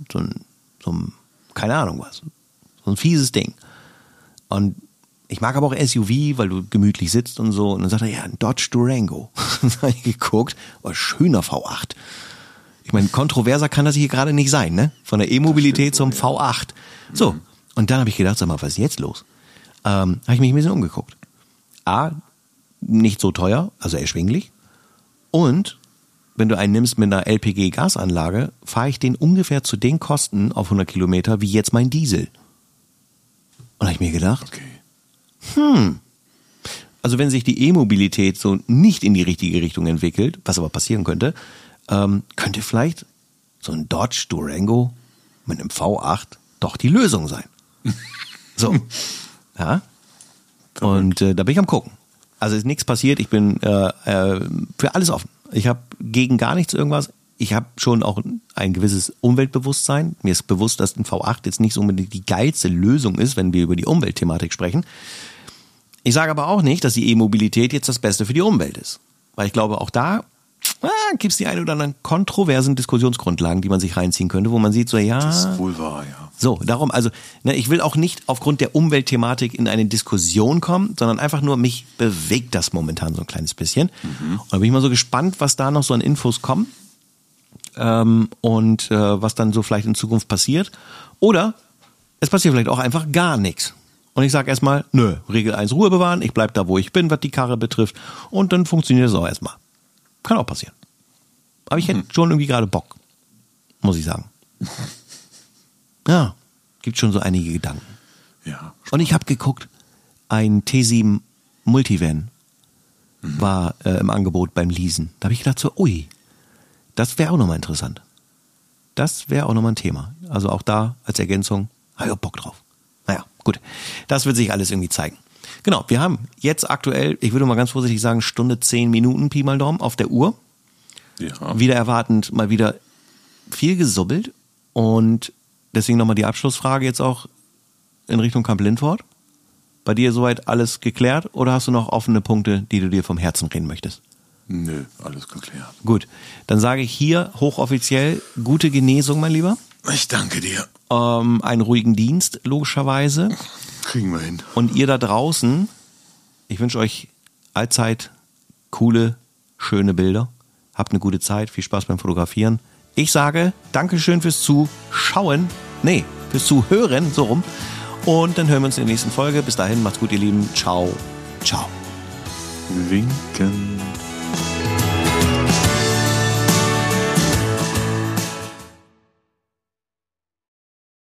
keine Ahnung was. So ein fieses Ding. Und ich mag aber auch SUV, weil du gemütlich sitzt und so. Und dann sagt er, ja, ein Dodge Durango. Dann habe ich geguckt, schöner V8. Ich meine, kontroverser kann das hier gerade nicht sein, ne? Von der E-Mobilität zum V8. So, und dann habe ich gedacht, sag mal, was ist jetzt los? Habe ich mich ein bisschen umgeguckt. A, nicht so teuer, also erschwinglich. Und wenn du einen nimmst mit einer LPG-Gasanlage, fahre ich den ungefähr zu den Kosten auf 100 Kilometer wie jetzt mein Diesel. Und habe ich mir gedacht, also wenn sich die E-Mobilität so nicht in die richtige Richtung entwickelt, was aber passieren könnte, könnte vielleicht so ein Dodge Durango mit einem V8 doch die Lösung sein. So, ja. Und da bin ich am gucken. Also ist nichts passiert, ich bin für alles offen. Ich habe gegen gar nichts irgendwas. Ich habe schon auch ein gewisses Umweltbewusstsein. Mir ist bewusst, dass ein V8 jetzt nicht so unbedingt die geilste Lösung ist, wenn wir über die Umweltthematik sprechen. Ich sage aber auch nicht, dass die E-Mobilität jetzt das Beste für die Umwelt ist. Weil ich glaube, auch da gibt es die ein oder anderen kontroversen Diskussionsgrundlagen, die man sich reinziehen könnte, wo man sieht, so ja. Das ist wohl wahr, ja. So, darum, also, ich will auch nicht aufgrund der Umweltthematik in eine Diskussion kommen, sondern einfach nur, mich bewegt das momentan so ein kleines bisschen. Und da bin ich mal so gespannt, was da noch so an Infos kommen und was dann so vielleicht in Zukunft passiert. Oder es passiert vielleicht auch einfach gar nichts. Und ich sage erstmal, Regel 1, Ruhe bewahren, ich bleib da, wo ich bin, was die Karre betrifft. Und dann funktioniert es auch erstmal. Kann auch passieren. Aber ich hätte schon irgendwie gerade Bock, muss ich sagen. Ja, gibt schon so einige Gedanken. Ja. Und ich habe geguckt, ein T7 Multivan war im Angebot beim Leasen. Da habe ich gedacht so, ui, das wäre auch nochmal interessant. Das wäre auch nochmal ein Thema. Also auch da als Ergänzung, habe ich auch Bock drauf. Naja, gut. Das wird sich alles irgendwie zeigen. Genau, wir haben jetzt aktuell, ich würde mal ganz vorsichtig sagen, Stunde 10 Minuten, Pi mal Daumen, auf der Uhr. Ja. Wieder erwartend mal wieder viel gesubbelt. Und deswegen nochmal die Abschlussfrage jetzt auch in Richtung Camp Lindfort. Bei dir soweit alles geklärt oder hast du noch offene Punkte, die du dir vom Herzen reden möchtest? Nö, alles geklärt. Gut, dann sage ich hier hochoffiziell gute Genesung, mein Lieber. Ich danke dir. Einen ruhigen Dienst, logischerweise. Kriegen wir hin. Und ihr da draußen, ich wünsche euch allzeit coole, schöne Bilder. Habt eine gute Zeit, viel Spaß beim Fotografieren. Ich sage Dankeschön fürs Zuschauen, fürs Zuhören, so rum. Und dann hören wir uns in der nächsten Folge. Bis dahin, macht's gut, ihr Lieben. Ciao, ciao. Winken.